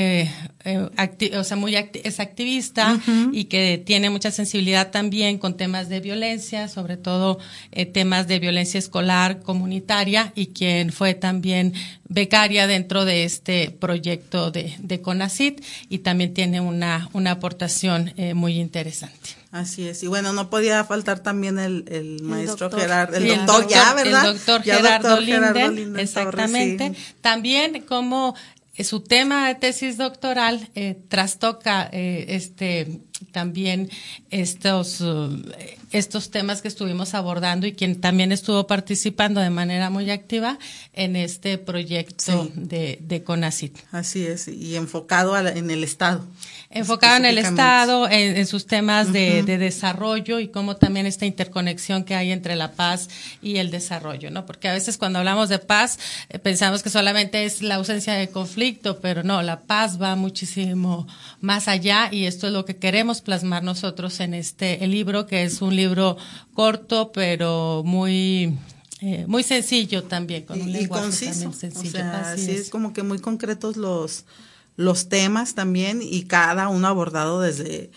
es activista, uh-huh. Y que tiene mucha sensibilidad también con temas de violencia, sobre todo temas de violencia escolar, comunitaria, y quien fue también becaria dentro de este proyecto de CONACYT, y también tiene una aportación muy interesante. Así es, y bueno, no podía faltar también el maestro Gerardo, el doctor ya, ¿verdad? El doctor Gerardo Linden, exactamente. Torres, sí. También como su tema de tesis doctoral trastoca también estos temas que estuvimos abordando, y quien también estuvo participando de manera muy activa en este proyecto de CONACYT. Así es, y enfocado en el Estado. Enfocado en el Estado, en sus temas de desarrollo, y cómo también esta interconexión que hay entre la paz y el desarrollo, ¿no? Porque a veces cuando hablamos de paz pensamos que solamente es la ausencia de conflicto, pero no, la paz va muchísimo más allá, y esto es lo que queremos plasmar nosotros en el libro, que es un libro corto pero muy muy sencillo también, con un lenguaje conciso, también sencillo. O sea, Así sí es. es como que muy concretos los temas también, y cada uno abordado desde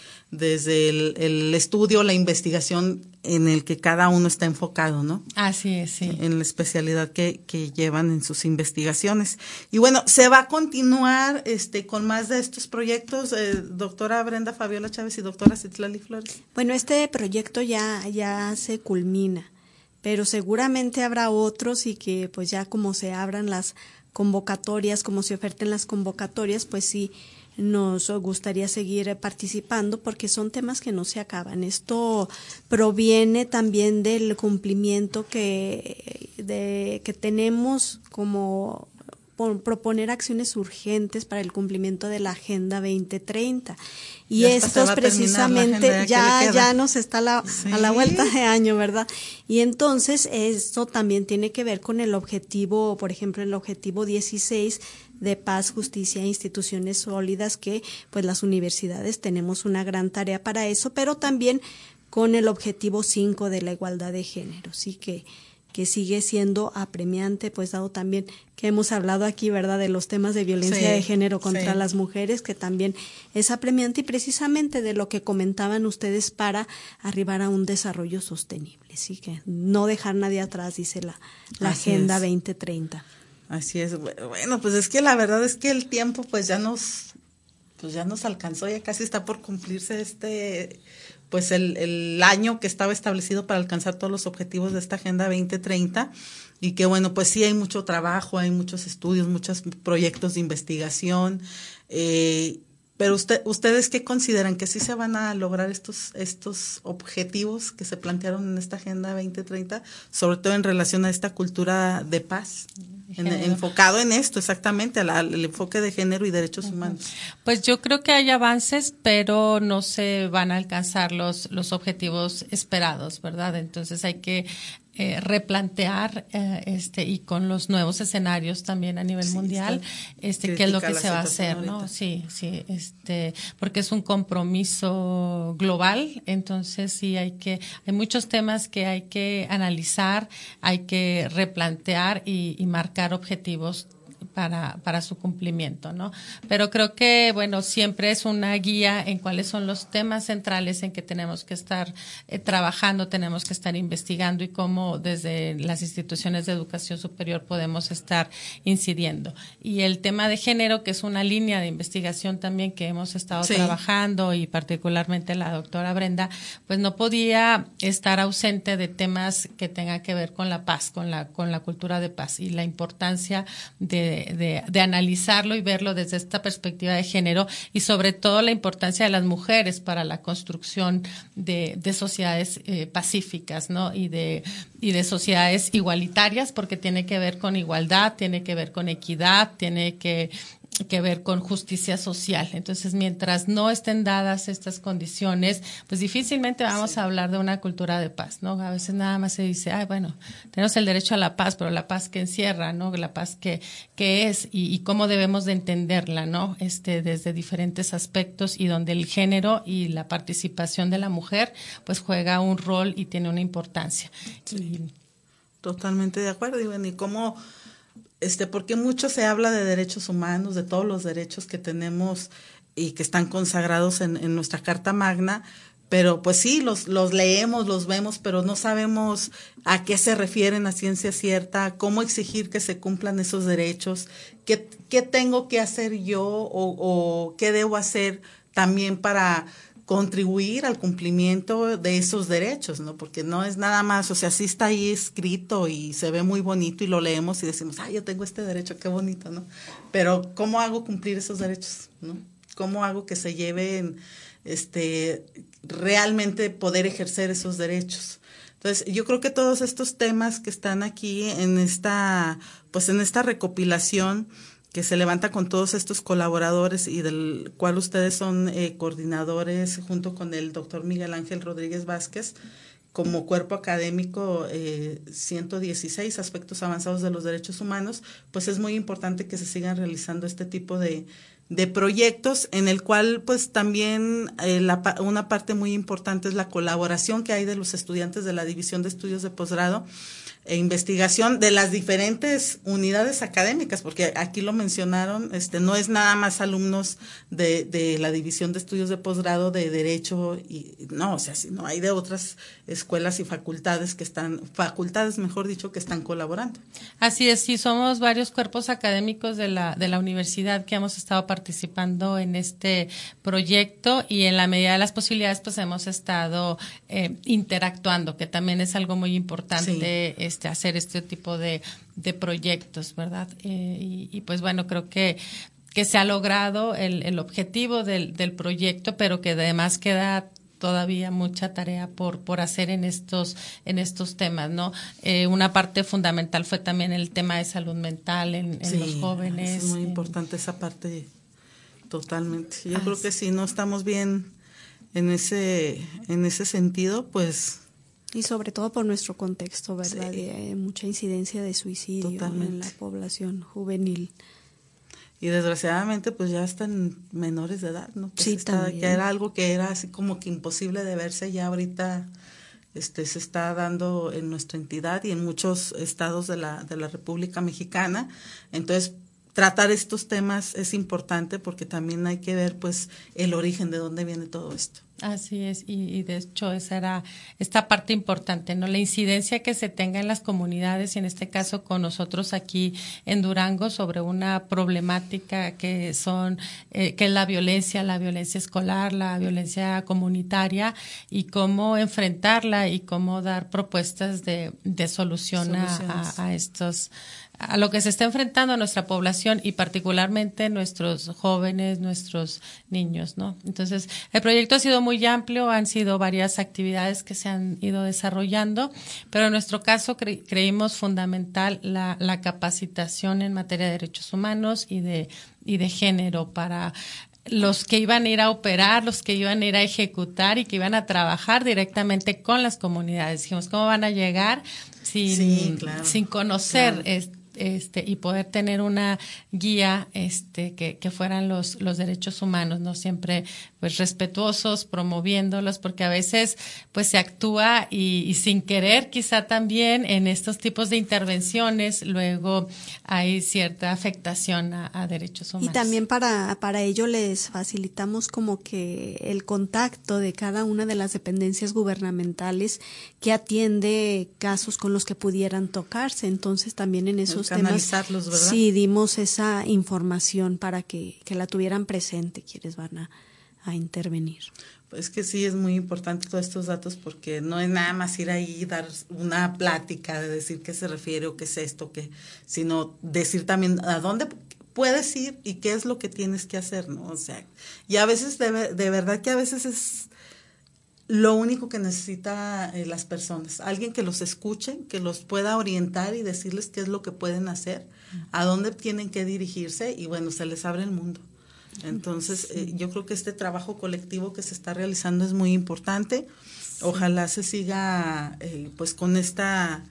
el estudio, la investigación en el que cada uno está enfocado, ¿no? Así es, sí. En la especialidad que llevan en sus investigaciones. Y bueno, se va a continuar con más de estos proyectos, doctora Brenda Fabiola Chávez y doctora Citlali Flores. Bueno, este proyecto ya se culmina, pero seguramente habrá otros, y que pues ya como se abran las convocatorias, como se oferten las convocatorias, pues sí nos gustaría seguir participando, porque son temas que no se acaban. Esto proviene también del cumplimiento que tenemos, como proponer acciones urgentes para el cumplimiento de la Agenda 2030. Y estos precisamente ya nos está a la vuelta de año, ¿verdad? Y entonces esto también tiene que ver con el objetivo, por ejemplo, el objetivo 16 de paz, justicia e instituciones sólidas, que pues las universidades tenemos una gran tarea para eso, pero también con el objetivo 5 de la igualdad de género, sí, que sigue siendo apremiante, pues dado también que hemos hablado aquí, ¿verdad?, de los temas de violencia de género contra las mujeres, que también es apremiante, y precisamente de lo que comentaban ustedes, para arribar a un desarrollo sostenible, sí, que no dejar nadie atrás, dice la Agenda 2030. Así es. Bueno, pues es que la verdad es que el tiempo pues ya nos alcanzó, ya casi está por cumplirse pues el año que estaba establecido para alcanzar todos los objetivos de esta Agenda 2030, y que bueno, pues sí hay mucho trabajo, hay muchos estudios, muchos proyectos de investigación, pero ¿ustedes qué consideran? ¿Que sí se van a lograr estos objetivos que se plantearon en esta Agenda 2030, sobre todo en relación a esta cultura de paz? Enfocado en esto, exactamente, al enfoque de género y derechos humanos. Pues yo creo que hay avances, pero no se van a alcanzar los objetivos esperados, ¿verdad? Entonces hay que replantear y con los nuevos escenarios también a nivel mundial, qué es lo que se va a hacer, ahorita, ¿no? Sí, porque es un compromiso global, entonces sí hay muchos temas que hay que analizar, hay que replantear y marcar objetivos para su cumplimiento, ¿no? Pero creo que, bueno, siempre es una guía en cuáles son los temas centrales en que tenemos que estar trabajando, tenemos que estar investigando, y cómo desde las instituciones de educación superior podemos estar incidiendo. Y el tema de género, que es una línea de investigación también que hemos estado trabajando, y particularmente la doctora Brenda, pues no podía estar ausente de temas que tengan que ver con la paz, con la cultura de paz, y la importancia de analizarlo y verlo desde esta perspectiva de género, y sobre todo la importancia de las mujeres para la construcción de sociedades pacíficas, ¿no? Y de sociedades igualitarias, porque tiene que ver con igualdad, tiene que ver con equidad, tiene que ver con justicia social. Entonces, mientras no estén dadas estas condiciones, pues difícilmente vamos a hablar de una cultura de paz, ¿no? A veces nada más se dice, bueno, tenemos el derecho a la paz, pero la paz que encierra, ¿no? La paz que es y cómo debemos de entenderla, ¿no? Desde diferentes aspectos, y donde el género y la participación de la mujer pues juega un rol y tiene una importancia. Totalmente de acuerdo. Y bueno, y cómo porque mucho se habla de derechos humanos, de todos los derechos que tenemos y que están consagrados en nuestra Carta Magna, pero pues sí, los leemos, los vemos, pero no sabemos a qué se refieren a ciencia cierta, cómo exigir que se cumplan esos derechos, qué tengo que hacer yo o qué debo hacer también para contribuir al cumplimiento de esos derechos, ¿no? Porque no es nada más, o sea, sí está ahí escrito y se ve muy bonito y lo leemos y decimos, yo tengo este derecho, qué bonito, ¿no? Pero ¿cómo hago cumplir esos derechos, no? ¿Cómo hago que se lleven, realmente poder ejercer esos derechos? Entonces, yo creo que todos estos temas que están aquí en esta recopilación que se levanta con todos estos colaboradores, y del cual ustedes son coordinadores junto con el doctor Miguel Ángel Rodríguez Vázquez, como cuerpo académico 116 aspectos avanzados de los derechos humanos, pues es muy importante que se sigan realizando este tipo de proyectos, en el cual pues también una parte muy importante es la colaboración que hay de los estudiantes de la División de Estudios de Posgrado e Investigación de las diferentes unidades académicas, porque aquí lo mencionaron, no es nada más alumnos de la División de Estudios de Posgrado de Derecho, y no, o sea, sino hay de otras escuelas y facultades que están colaborando. Así es, sí, somos varios cuerpos académicos de la universidad que hemos estado participando en este proyecto, y en la medida de las posibilidades pues hemos estado interactuando, que también es algo muy importante, sí, hacer este tipo de proyectos, ¿verdad? Y pues bueno, creo que se ha logrado el objetivo del proyecto, pero que además queda todavía mucha tarea por hacer en estos temas, ¿no? Una parte fundamental fue también el tema de salud mental en los jóvenes. Es muy importante esa parte, totalmente. Yo creo que si no estamos bien en ese sentido, pues... Y sobre todo por nuestro contexto, ¿verdad? Sí. Hay mucha incidencia de suicidio en la población juvenil. Y desgraciadamente pues ya están menores de edad, ¿no? Pues sí, también. Que era algo que era así como que imposible de verse, ya ahorita se está dando en nuestra entidad y en muchos estados de la República Mexicana. Entonces, tratar estos temas es importante porque también hay que ver pues el origen de dónde viene todo esto. Así es, y de hecho esa era esta parte importante, ¿no? La incidencia que se tenga en las comunidades, y en este caso con nosotros aquí en Durango, sobre una problemática que es la violencia escolar, la violencia comunitaria, y cómo enfrentarla y cómo dar propuestas de solución a lo que se está enfrentando a nuestra población, y particularmente nuestros jóvenes, nuestros niños, ¿no? Entonces, el proyecto ha sido muy amplio, han sido varias actividades que se han ido desarrollando, pero en nuestro caso creímos fundamental la capacitación en materia de derechos humanos y de género para los que iban a ir a operar, los que iban a ir a ejecutar y que iban a trabajar directamente con las comunidades. Dijimos, ¿cómo van a llegar sin conocer y poder tener una guía que fueran los derechos humanos, no siempre pues respetuosos, promoviéndolos, porque a veces pues se actúa y sin querer quizá también en estos tipos de intervenciones luego hay cierta afectación a derechos humanos. Y también para ello les facilitamos como que el contacto de cada una de las dependencias gubernamentales que atiende casos con los que pudieran tocarse. Entonces también en esos temas ¿verdad? Sí dimos esa información para que la tuvieran presente quienes van a intervenir. Pues que sí, es muy importante todos estos datos, porque no es nada más ir ahí y dar una plática de decir qué se refiere o qué es esto, sino decir también a dónde puedes ir y qué es lo que tienes que hacer, ¿no? O sea, y a veces de verdad que a veces es lo único que necesita las personas, alguien que los escuche, que los pueda orientar y decirles qué es lo que pueden hacer, a dónde tienen que dirigirse, y bueno, se les abre el mundo. Entonces, yo creo que este trabajo colectivo que se está realizando es muy importante. Ojalá se siga pues con esta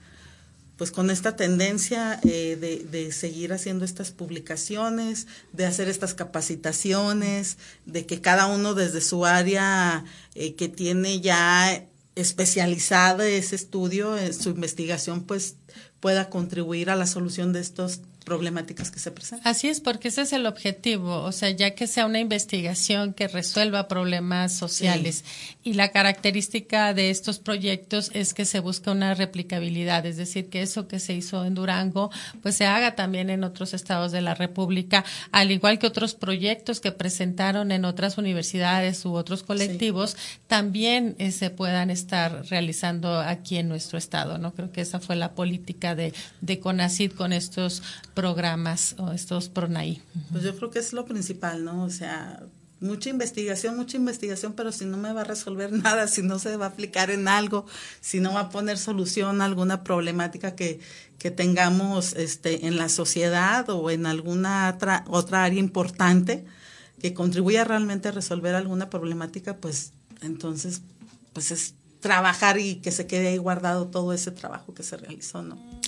tendencia de seguir haciendo estas publicaciones, de hacer estas capacitaciones, de que cada uno desde su área que tiene ya especializada ese estudio, su investigación, pues pueda contribuir a la solución de estos problemáticas que se presentan. Así es, porque ese es el objetivo, o sea, ya que sea una investigación que resuelva problemas sociales, y la característica de estos proyectos es que se busca una replicabilidad, es decir, que eso que se hizo en Durango, pues se haga también en otros estados de la República, al igual que otros proyectos que presentaron en otras universidades u otros colectivos, también se puedan estar realizando aquí en nuestro estado, ¿no? Creo que esa fue la política de CONACYT con estos programas o estos PRONAI. Pues yo creo que es lo principal, ¿no? O sea, mucha investigación, pero si no me va a resolver nada, si no se va a aplicar en algo, si no va a poner solución a alguna problemática que tengamos en la sociedad o en alguna otra área importante que contribuya realmente a resolver alguna problemática, pues entonces pues es trabajar y que se quede ahí guardado todo ese trabajo que se realizó, ¿no?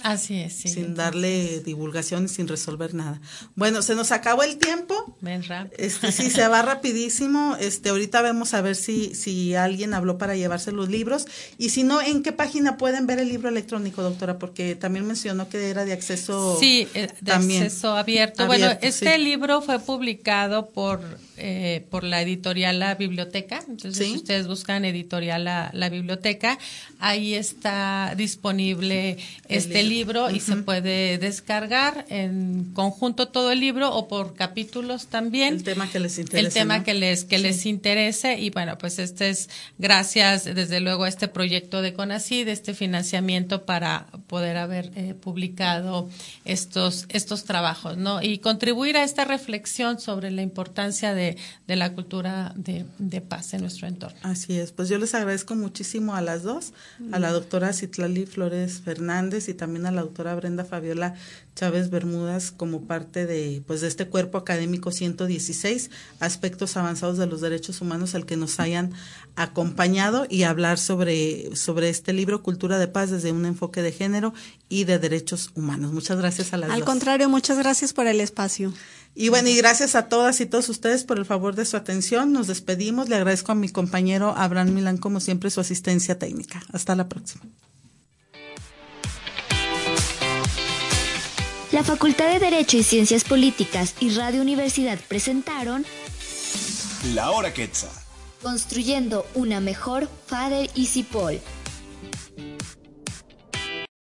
Así es, sí. Sin darle divulgación y sin resolver nada. Bueno, se nos acabó el tiempo. Ven rápido. Sí, se va rapidísimo. Ahorita vamos a ver si alguien habló para llevarse los libros. Y si no, ¿en qué página pueden ver el libro electrónico, doctora? Porque también mencionó que era de acceso. Sí, de acceso abierto. Bueno, este libro fue publicado por la editorial La Biblioteca. Entonces, si ustedes buscan editorial La Biblioteca, ahí está disponible este libro y se puede descargar en conjunto todo el libro o por capítulos también. El tema que les interese. El tema, ¿no?, que sí, les interese. Y bueno, pues este es gracias desde luego a este proyecto de CONACYT, este financiamiento para poder haber publicado estos trabajos, ¿no? Y contribuir a esta reflexión sobre la importancia de la cultura de paz en nuestro entorno. Así es, pues yo les agradezco muchísimo a las dos, a la doctora Citlali Flores Fernández y también a la doctora Brenda Fabiola Chávez Bermúdez como parte de este cuerpo académico 116, aspectos avanzados de los derechos humanos, al que nos hayan acompañado y hablar sobre este libro, Cultura de Paz, desde un enfoque de género y de derechos humanos. Muchas gracias a las dos. Al contrario, muchas gracias por el espacio. Y bueno, y gracias a todas y todos ustedes por el favor de su atención. Nos despedimos. Le agradezco a mi compañero Abraham Milán, como siempre, su asistencia técnica. Hasta la próxima. La Facultad de Derecho y Ciencias Políticas y Radio Universidad presentaron La Hora Quetzal. Construyendo una mejor FADER y CIPOL.